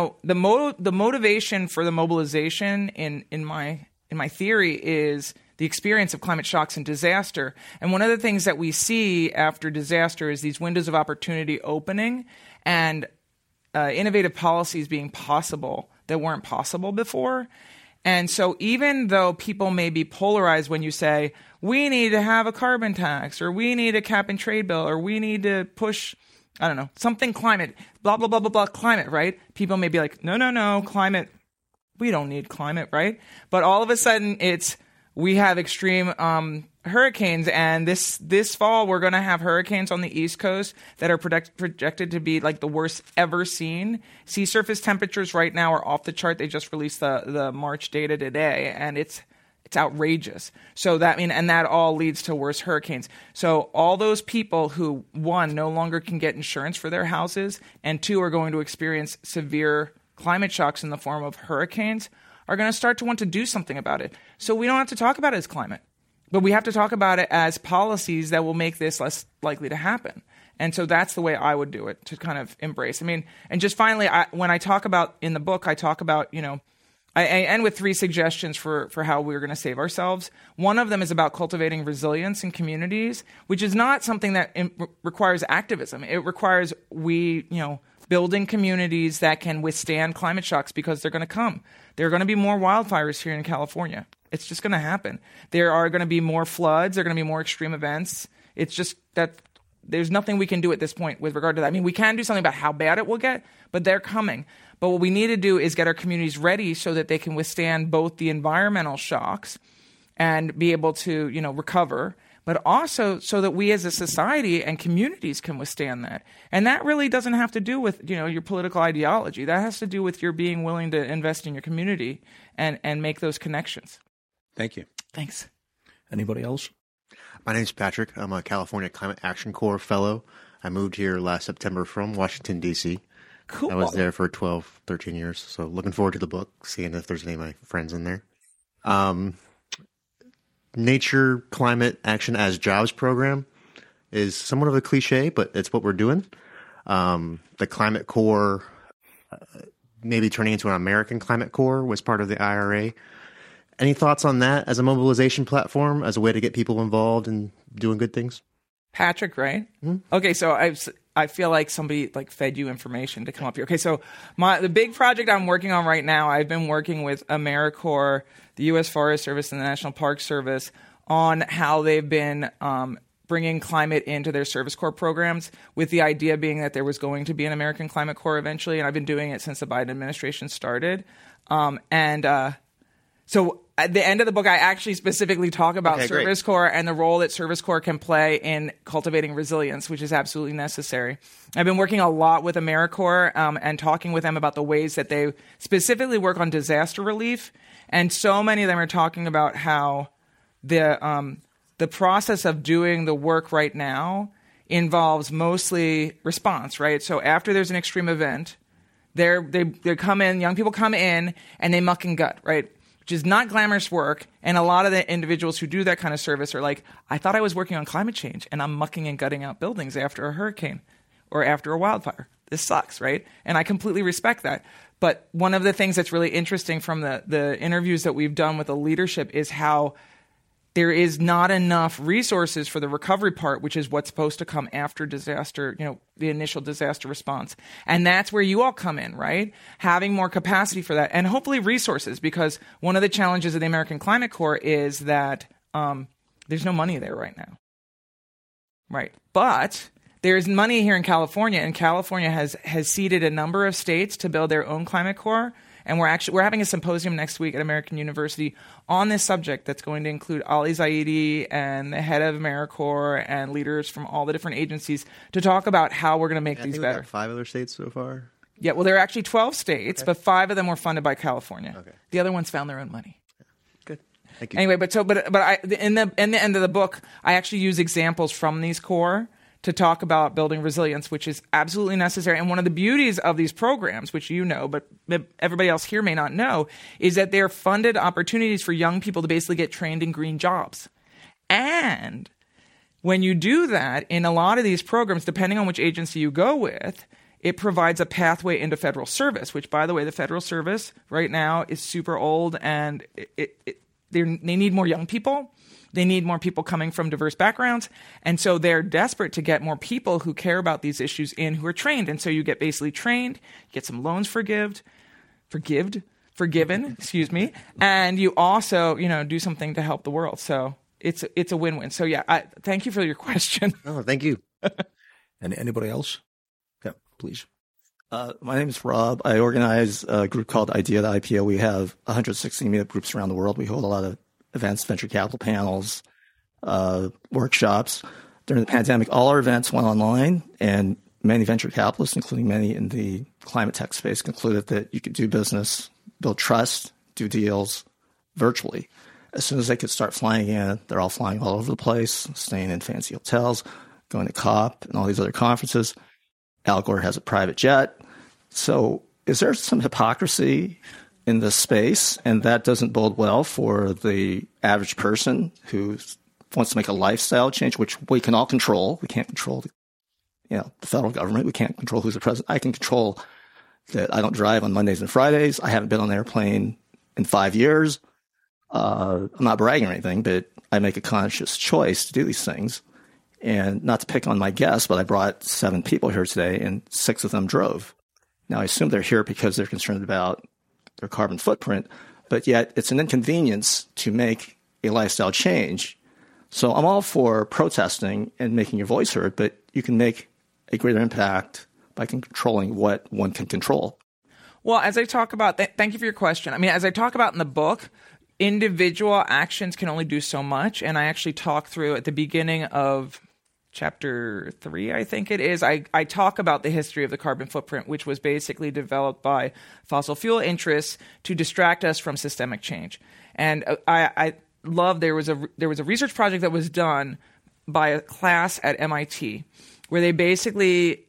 the motivation for the mobilization in my theory is the experience of climate shocks and disaster. And one of the things that we see after disaster is these windows of opportunity opening and innovative policies being possible that weren't possible before. And so even though people may be polarized when you say, we need to have a carbon tax, or we need a cap and trade bill, or we need to push, I don't know, something climate, blah, blah, blah, blah, blah, climate, right? People may be like, no, climate, we don't need climate, right? But all of a sudden we have extreme hurricanes, and this fall we're going to have hurricanes on the East Coast that are projected to be like the worst ever seen. Sea surface temperatures right now are off the chart. They just released the March data today, and it's outrageous. So that all leads to worse hurricanes. So all those people who, one, no longer can get insurance for their houses, and two, are going to experience severe climate shocks in the form of hurricanes, are going to start to want to do something about it. So we don't have to talk about it as climate, but we have to talk about it as policies that will make this less likely to happen. And so that's the way I would do it, to kind of embrace. I mean, and just finally, when I talk about in the book, I talk about, I end with 3 suggestions for how we're going to save ourselves. One of them is about cultivating resilience in communities, which is not something that requires activism. It requires building communities that can withstand climate shocks, because they're going to come. There are going to be more wildfires here in California. It's just going to happen. There are going to be more floods. There are going to be more extreme events. It's just that there's nothing we can do at this point with regard to that. I mean, we can do something about how bad it will get, but they're coming. But what we need to do is get our communities ready so that they can withstand both the environmental shocks and be able to, recover, but also so that we as a society and communities can withstand that. And that really doesn't have to do with, your political ideology. That has to do with your being willing to invest in your community and make those connections. Thank you. Thanks. Anybody else? My name's Patrick. I'm a California Climate Action Corps fellow. I moved here last September from Washington, D.C. Cool. I was there for 12, 13 years. So looking forward to the book, seeing if there's any of my friends in there. Nature Climate Action as Jobs program is somewhat of a cliche, but it's what we're doing. The Climate Corps, maybe turning into an American Climate Corps, was part of the IRA. Any thoughts on that as a mobilization platform, as a way to get people involved in doing good things? Patrick, right? Mm-hmm. Okay, so I feel like somebody fed you information to come up here. Okay, so the big project I'm working on right now, I've been working with AmeriCorps, the U.S. Forest Service, and the National Park Service on how they've been bringing climate into their Service Corps programs, with the idea being that there was going to be an American Climate Corps eventually, and I've been doing it since the Biden administration started. So at the end of the book, I actually specifically talk about Service Corps and the role that Service Corps can play in cultivating resilience, which is absolutely necessary. I've been working a lot with AmeriCorps and talking with them about the ways that they specifically work on disaster relief. And so many of them are talking about how the process of doing the work right now involves mostly response, right? So after there's an extreme event, they come in, young people come in, and they muck and gut, right? Which is not glamorous work. And a lot of the individuals who do that kind of service are like, I thought I was working on climate change, and I'm mucking and gutting out buildings after a hurricane or after a wildfire. This sucks, right? And I completely respect that. But one of the things that's really interesting from the interviews that we've done with the leadership is how there is not enough resources for the recovery part, which is what's supposed to come after disaster, the initial disaster response. And that's where you all come in, right? Having more capacity for that, and hopefully resources, because one of the challenges of the American Climate Corps is that there's no money there right now. Right. But There's money here in California, and California has seeded a number of states to build their own climate corps. And we're having a symposium next week at American University on this subject that's going to include Ali Zaidi and the head of AmeriCorps and leaders from all the different agencies to talk about how we're going to make these better. 5 other states so far? Yeah, well, there are actually 12 states, but 5 of them were funded by California. Okay. The other ones found their own money. Good. Thank you. Anyway, but in the end of the book, I actually use examples from these corps to talk about building resilience, which is absolutely necessary. And one of the beauties of these programs, which you know, but everybody else here may not know, is that they're funded opportunities for young people to basically get trained in green jobs. And when you do that, in a lot of these programs, depending on which agency you go with, it provides a pathway into federal service, which, by the way, the federal service right now is super old, and they need more young people. They need more people coming from diverse backgrounds. And so they're desperate to get more people who care about these issues in who are trained. And so you get basically trained, get some loans forgiven, and you also, do something to help the world. So it's a win-win. So yeah, thank you for your question. Oh, thank you. And anybody else? Yeah, please. My name is Rob. I organize a group called Idea, the IPO. We have 160 meetup groups around the world. We hold a lot of events, venture capital panels, workshops. During the pandemic, all our events went online, and many venture capitalists, including many in the climate tech space, concluded that you could do business, build trust, do deals virtually. As soon as they could start flying in, they're all flying all over the place, staying in fancy hotels, going to COP and all these other conferences. Al Gore has a private jet. So is there some hypocrisy in this space? And that doesn't bode well for the average person who wants to make a lifestyle change, which we can all control. We can't control the federal government. We can't control who's the president. I can control that I don't drive on Mondays and Fridays. I haven't been on an airplane in 5 years. I'm not bragging or anything, but I make a conscious choice to do these things. And not to pick on my guests, but I brought 7 people here today, and 6 of them drove. Now, I assume they're here because they're concerned about their carbon footprint, but yet it's an inconvenience to make a lifestyle change. So I'm all for protesting and making your voice heard, but you can make a greater impact by controlling what one can control. Well, as I talk about, thank you for your question. I mean, as I talk about in the book, individual actions can only do so much. And I actually talk through at the beginning of Chapter 3, I think it is, I talk about the history of the carbon footprint, which was basically developed by fossil fuel interests to distract us from systemic change. And I love there was a research project that was done by a class at MIT where they basically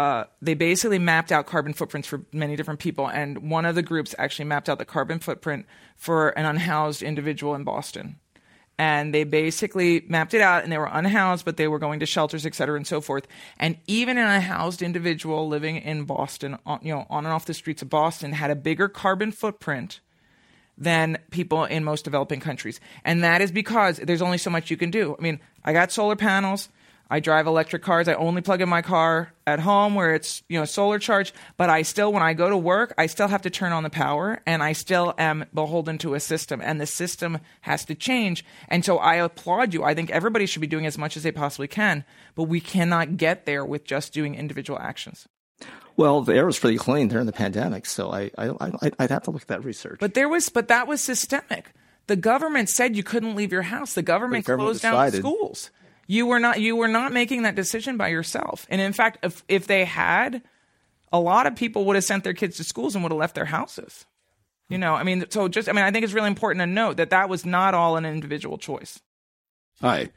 mapped out carbon footprints for many different people. And one of the groups actually mapped out the carbon footprint for an unhoused individual in Boston. And they basically mapped it out, and they were unhoused, but they were going to shelters, et cetera, and so forth. And even an unhoused individual living in Boston, on and off the streets of Boston, had a bigger carbon footprint than people in most developing countries. And that is because there's only so much you can do. I mean, I got solar panels. I drive electric cars. I only plug in my car at home where it's, solar charged. But I still, when I go to work, I still have to turn on the power, and I still am beholden to a system, and the system has to change. And so I applaud you. I think everybody should be doing as much as they possibly can, but we cannot get there with just doing individual actions. Well, the air was pretty clean during the pandemic, so I'd have to look at that research. But that was systemic. The government said you couldn't leave your house. The government closed down schools. You were not making that decision by yourself. And in fact, if they had, a lot of people would have sent their kids to schools and would have left their houses. I think it's really important to note that was not all an individual choice. Hi.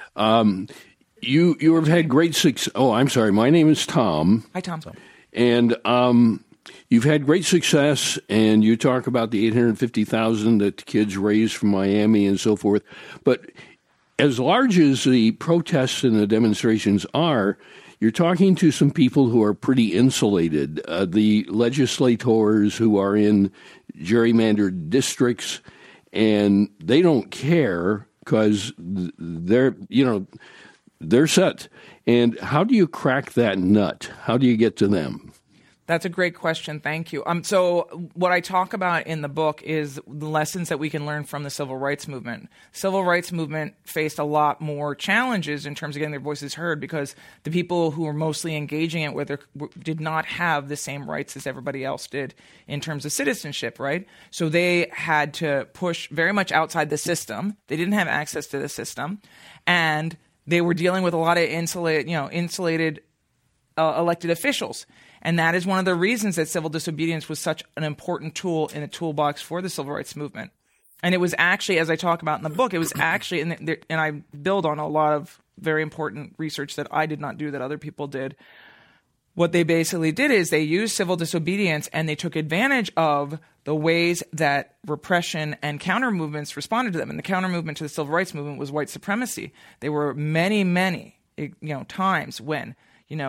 You have had great success. Oh, I'm sorry. My name is Tom. Hi, Tom. And you've had great success, and you talk about the $850,000 that the kids raised from Miami and so forth. But as large as the protests and the demonstrations are, you're talking to some people who are pretty insulated. The legislators who are in gerrymandered districts, and they don't care because they're set. And how do you crack that nut? How do you get to them? That's a great question. Thank you. So what I talk about in the book is the lessons that we can learn from the civil rights movement. Civil rights movement faced a lot more challenges in terms of getting their voices heard because the people who were mostly engaging it with did not have the same rights as everybody else did in terms of citizenship, right? So they had to push very much outside the system. They didn't have access to the system, and they were dealing with a lot of insulated elected officials. And that is one of the reasons that civil disobedience was such an important tool in the toolbox for the civil rights movement. And it was actually, as I talk about in the book, it was actually, and I build on a lot of very important research that I did not do that other people did. What they basically did is they used civil disobedience and they took advantage of the ways that repression and counter movements responded to them. And the counter movement to the civil rights movement was white supremacy. There were many, many, times when,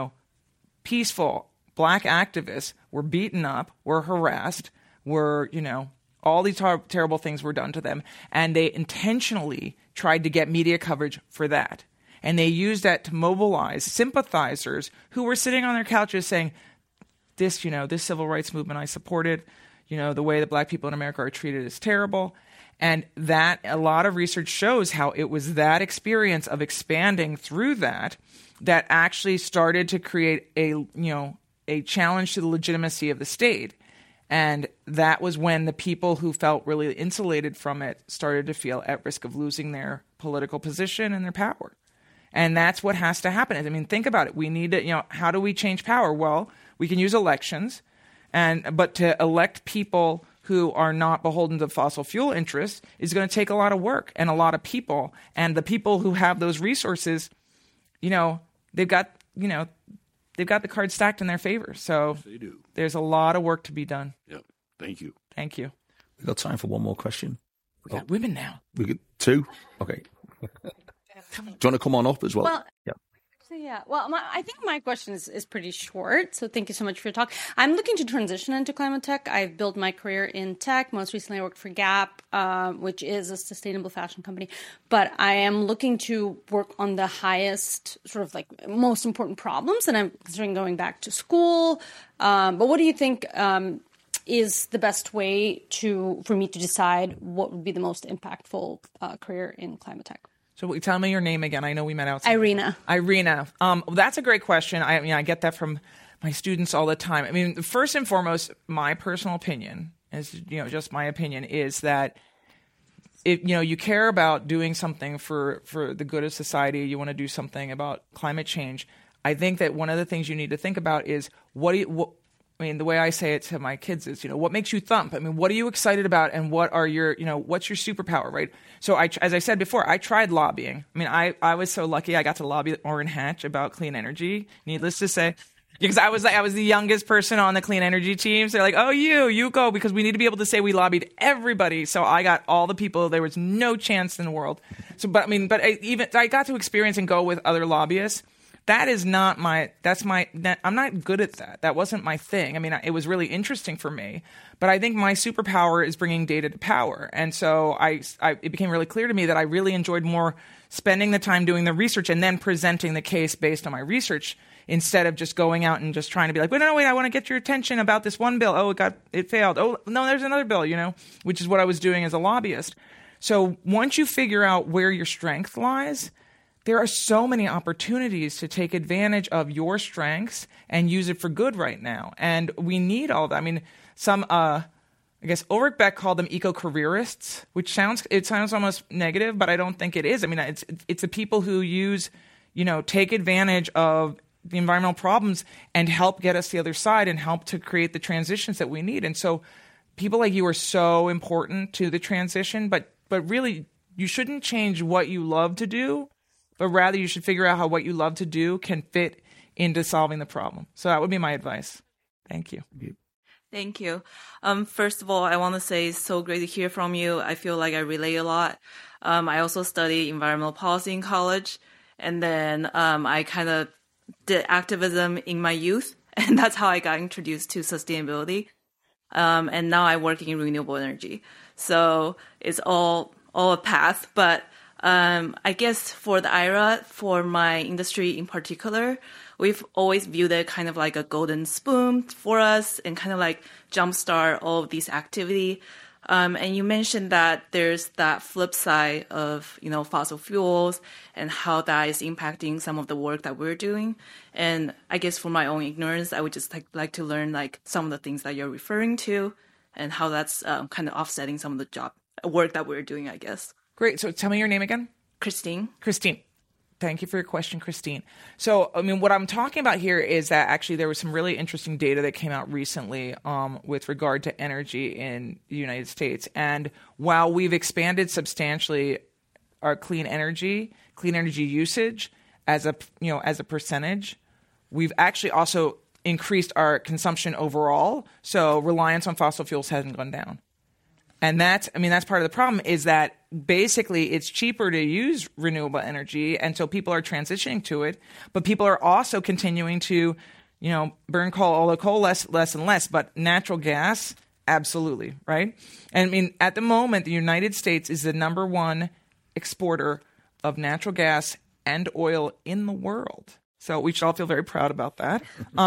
peaceful Black activists were beaten up, were harassed, were, all these terrible things were done to them. And they intentionally tried to get media coverage for that. And they used that to mobilize sympathizers who were sitting on their couches saying, this civil rights movement I supported, the way that Black people in America are treated is terrible. And that a lot of research shows how it was that experience of expanding through that actually started to create a challenge to the legitimacy of the state. And that was when the people who felt really insulated from it started to feel at risk of losing their political position and their power. And that's what has to happen. I mean, think about it. We need to, how do we change power? Well, we can use elections, but to elect people who are not beholden to fossil fuel interests is going to take a lot of work and a lot of people. And the people who have those resources, they've got the cards stacked in their favor. So yes, they do. There's a lot of work to be done. Yep. Thank you. Thank you. We've got time for one more question. We got women now. We get two? Okay. Do you want to come on up as well? Yeah. Well, I think my question is pretty short. So thank you so much for your talk. I'm looking to transition into climate tech. I've built my career in tech. Most recently, I worked for Gap, which is a sustainable fashion company. But I am looking to work on the highest, most important problems. And I'm considering going back to school. But what do you think is the best way for me to decide what would be the most impactful career in climate tech? So tell me your name again. I know we met outside. Irina. That's a great question. I get that from my students all the time. I mean, first and foremost, my personal opinion is, just my opinion is that if, you care about doing something for the good of society, you want to do something about climate change. I think that one of the things you need to think about is the way I say it to my kids is, what makes you thump? I mean, what are you excited about, and what are your, what's your superpower, right? So as I said before, I tried lobbying. I mean, I was so lucky I got to lobby Orrin Hatch about clean energy. Needless to say, because I was the youngest person on the clean energy team. So they're like, oh, you go, because we need to be able to say we lobbied everybody. So I got all the people. There was no chance in the world. So, I got to experience and go with other lobbyists. That is not I'm not good at that. That wasn't my thing. I mean, it was really interesting for me, but I think my superpower is bringing data to power. And so it became really clear to me that I really enjoyed more spending the time doing the research and then presenting the case based on my research instead of just going out and just trying to be like, wait, I want to get your attention about this one bill. Oh, it failed. Oh, no, there's another bill, which is what I was doing as a lobbyist. So once you figure out where your strength lies, there are so many opportunities to take advantage of your strengths and use it for good right now. And we need all that. I mean, Ulrich Beck called them eco-careerists, which sounds almost negative, but I don't think it is. I mean, it's the people who take advantage of the environmental problems and help get us to the other side and help to create the transitions that we need. And so people like you are so important to the transition, but really you shouldn't change what you love to do, but rather you should figure out how what you love to do can fit into solving the problem. So that would be my advice. Thank you. Thank you. First of all, I want to say it's so great to hear from you. I feel like I relate a lot. I also studied environmental policy in college, and then I kind of did activism in my youth, and that's how I got introduced to sustainability. And now I work in renewable energy. So it's all a path, but I guess for the IRA, for my industry in particular, we've always viewed it kind of like a golden spoon for us and kind of like jumpstart all of these activity. And you mentioned that there's that flip side of, fossil fuels and how that is impacting some of the work that we're doing. And I guess for my own ignorance, I would just like to learn like some of the things that you're referring to and how that's kind of offsetting some of the work that we're doing, I guess. Great. So tell me your name again. Christine. Thank you for your question, Christine. So, what I'm talking about here is that actually there was some really interesting data that came out recently with regard to energy in the United States. And while we've expanded substantially our clean energy usage as a percentage, we've actually also increased our consumption overall. So reliance on fossil fuels hasn't gone down. And that's part of the problem is that basically it's cheaper to use renewable energy. And so people are transitioning to it, but people are also continuing to, burn coal, although coal less and less, but natural gas, absolutely. Right. And at the moment, the United States is the number one exporter of natural gas and oil in the world. So we should all feel very proud about that.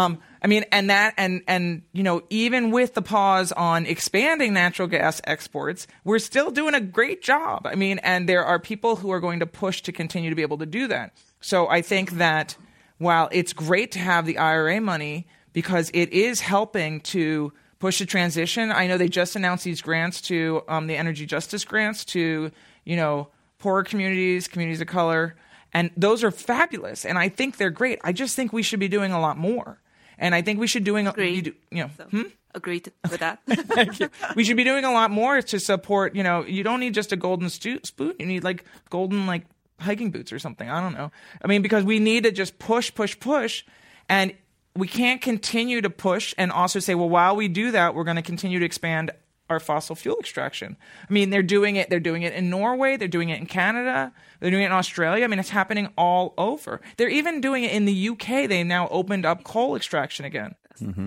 Even with the pause on expanding natural gas exports, we're still doing a great job. And there are people who are going to push to continue to be able to do that. So I think that while it's great to have the IRA money because it is helping to push the transition, I know they just announced these grants to the energy justice grants to, poorer communities of color. And those are fabulous, and I think they're great. I just think we should be doing a lot more. And I think we should Agreed with that. Thank you. We should be doing a lot more to support, you don't need just a golden spoon. You need like golden like hiking boots or something. I don't know. Because we need to just push. And we can't continue to push and also say, well, while we do that, we're going to continue to expand our fossil fuel extraction. They're doing it in Norway, they're doing it in Canada, they're doing it in Australia. It's happening all over. They're even doing it in the UK. They now opened up coal extraction again. Mm-hmm.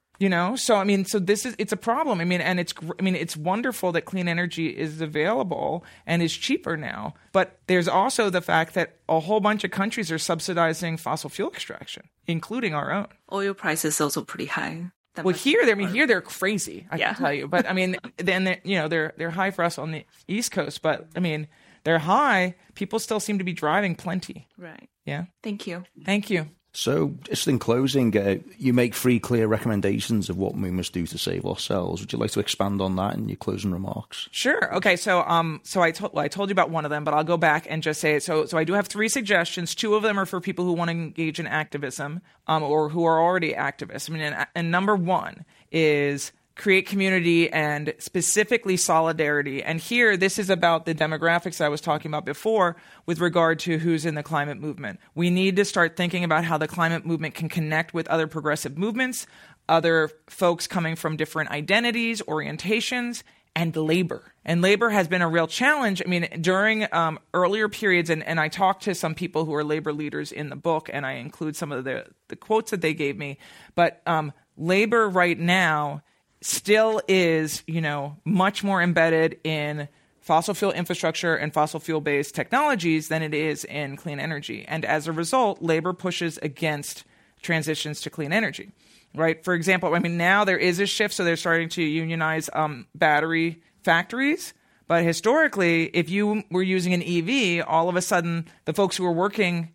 So it's a problem. And it's wonderful that clean energy is available and is cheaper now. But there's also the fact that a whole bunch of countries are subsidizing fossil fuel extraction, including our own. Oil price is also pretty high. Well, here they're crazy. I can tell you, but then they're high for us on the East Coast. But they're high. People still seem to be driving plenty. Right. Yeah. Thank you. So, just in closing, you make 3 clear recommendations of what we must do to save ourselves. Would you like to expand on that in your closing remarks? Sure. Okay. So, I told you about one of them, but I'll go back and just say it. So I do have 3 suggestions. 2 of them are for people who want to engage in activism, or who are already activists. And number 1 is create community and specifically solidarity. And here, this is about the demographics I was talking about before with regard to who's in the climate movement. We need to start thinking about how the climate movement can connect with other progressive movements, other folks coming from different identities, orientations, and labor. And labor has been a real challenge. During earlier periods, and I talked to some people who are labor leaders in the book, and I include some of the quotes that they gave me. But labor right now still is, much more embedded in fossil fuel infrastructure and fossil fuel-based technologies than it is in clean energy. And as a result, labor pushes against transitions to clean energy, right? For example, now there is a shift, so they're starting to unionize battery factories. But historically, if you were using an EV, all of a sudden the folks who were working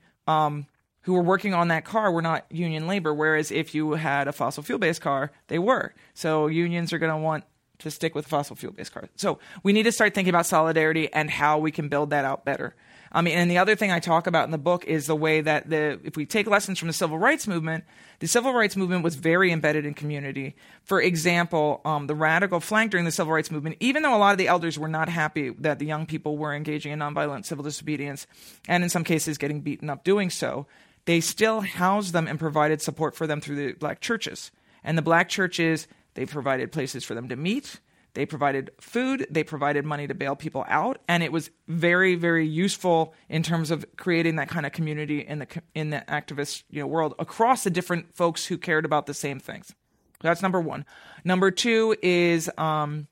on that car were not union labor, whereas if you had a fossil fuel-based car, they were. So unions are going to want to stick with fossil fuel-based cars. So we need to start thinking about solidarity and how we can build that out better. And the other thing I talk about in the book is the way that if we take lessons from the civil rights movement was very embedded in community. For example, the radical flank during the civil rights movement, even though a lot of the elders were not happy that the young people were engaging in nonviolent civil disobedience, and in some cases getting beaten up doing so, they still housed them and provided support for them through the black churches. And the black churches, they provided places for them to meet. They provided food. They provided money to bail people out. And it was very, very useful in terms of creating that kind of community in the activist world across the different folks who cared about the same things. That's number 1. Number 2 is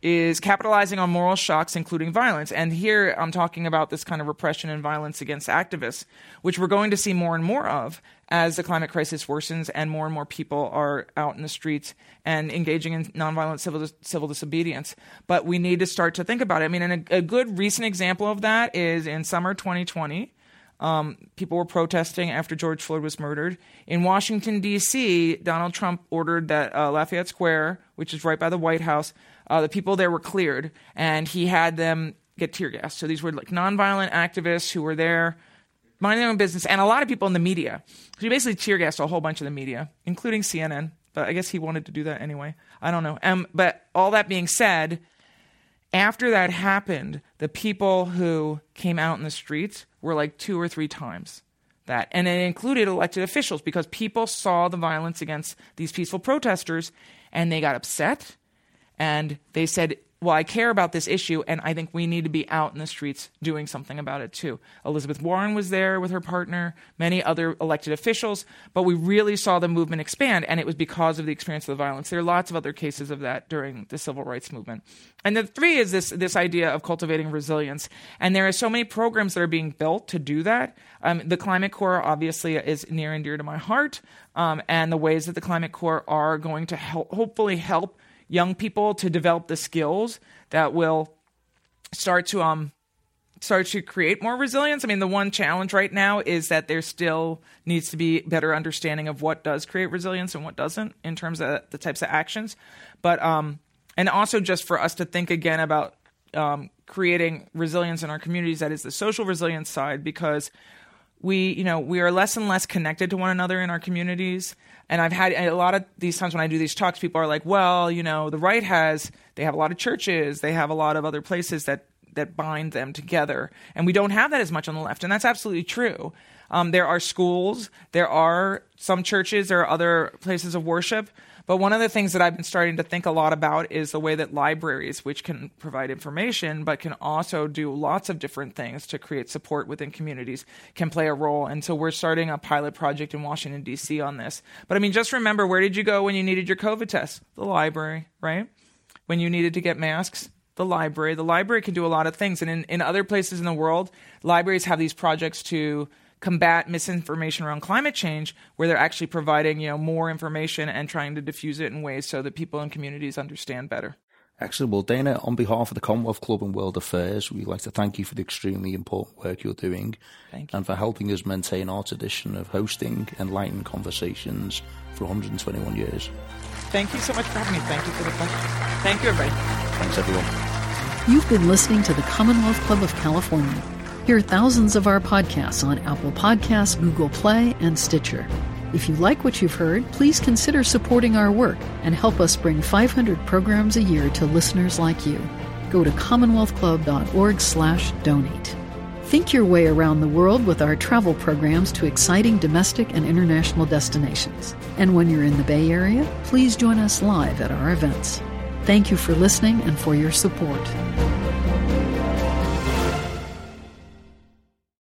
is capitalizing on moral shocks, including violence. And here I'm talking about this kind of repression and violence against activists, which we're going to see more and more of as the climate crisis worsens and more people are out in the streets and engaging in nonviolent civil disobedience. But we need to start to think about it. I mean, and a good recent example of that is in summer 2020. People were protesting after George Floyd was murdered. In Washington, D.C., Donald Trump ordered that Lafayette Square, which is right by the White House, the people there were cleared, and he had them get tear gas. So these were like nonviolent activists who were there minding their own business, and a lot of people in the media. So he basically tear gassed a whole bunch of the media, including CNN. But I guess he wanted to do that anyway. I don't know. But all that being said, after that happened, the people who came out in the streets were like 2 or 3 times that. And it included elected officials because people saw the violence against these peaceful protesters and they got upset. And they said, well, I care about this issue, and I think we need to be out in the streets doing something about it too. Elizabeth Warren was there with her partner, many other elected officials, but we really saw the movement expand, and it was because of the experience of the violence. There are lots of other cases of that during the civil rights movement. And the 3 is this idea of cultivating resilience. And there are so many programs that are being built to do that. The Climate Corps obviously is near and dear to my heart, and the ways that the Climate Corps are going to hopefully help young people to develop the skills that will start to create more resilience. I mean, the one challenge right now is that there still needs to be better understanding of what does create resilience and what doesn't in terms of the types of actions. But and also just for us to think again about creating resilience in our communities, that is the social resilience side, because we are less and less connected to one another in our communities. And I've had a lot of these times when I do these talks, people are like, well, the right they have a lot of churches, they have a lot of other places that bind them together. And we don't have that as much on the left. And that's absolutely true. There are schools, there are some churches, there are other places of worship. But one of the things that I've been starting to think a lot about is the way that libraries, which can provide information, but can also do lots of different things to create support within communities, can play a role. And so we're starting a pilot project in Washington, D.C. on this. But I mean, just remember, where did you go when you needed your COVID test? The library, right? When you needed to get masks? The library. The library can do a lot of things. And in other places in the world, libraries have these projects to combat misinformation around climate change, where they're actually providing, more information and trying to diffuse it in ways so that people in communities understand better. Excellent. Well, Dana, on behalf of the Commonwealth Club and World Affairs, we'd like to thank you for the extremely important work you're doing. Thank you. And for helping us maintain our tradition of hosting enlightened conversations for 121 years. Thank you so much for having me. Thank you for the question. Thank you, everybody. Thanks, everyone. You've been listening to the Commonwealth Club of California. Hear thousands of our podcasts on Apple Podcasts, Google Play, and Stitcher. If you like what you've heard, please consider supporting our work and help us bring 500 programs a year to listeners like you. Go to commonwealthclub.org/donate. Think your way around the world with our travel programs to exciting domestic and international destinations. And when you're in the Bay Area, please join us live at our events. Thank you for listening and for your support.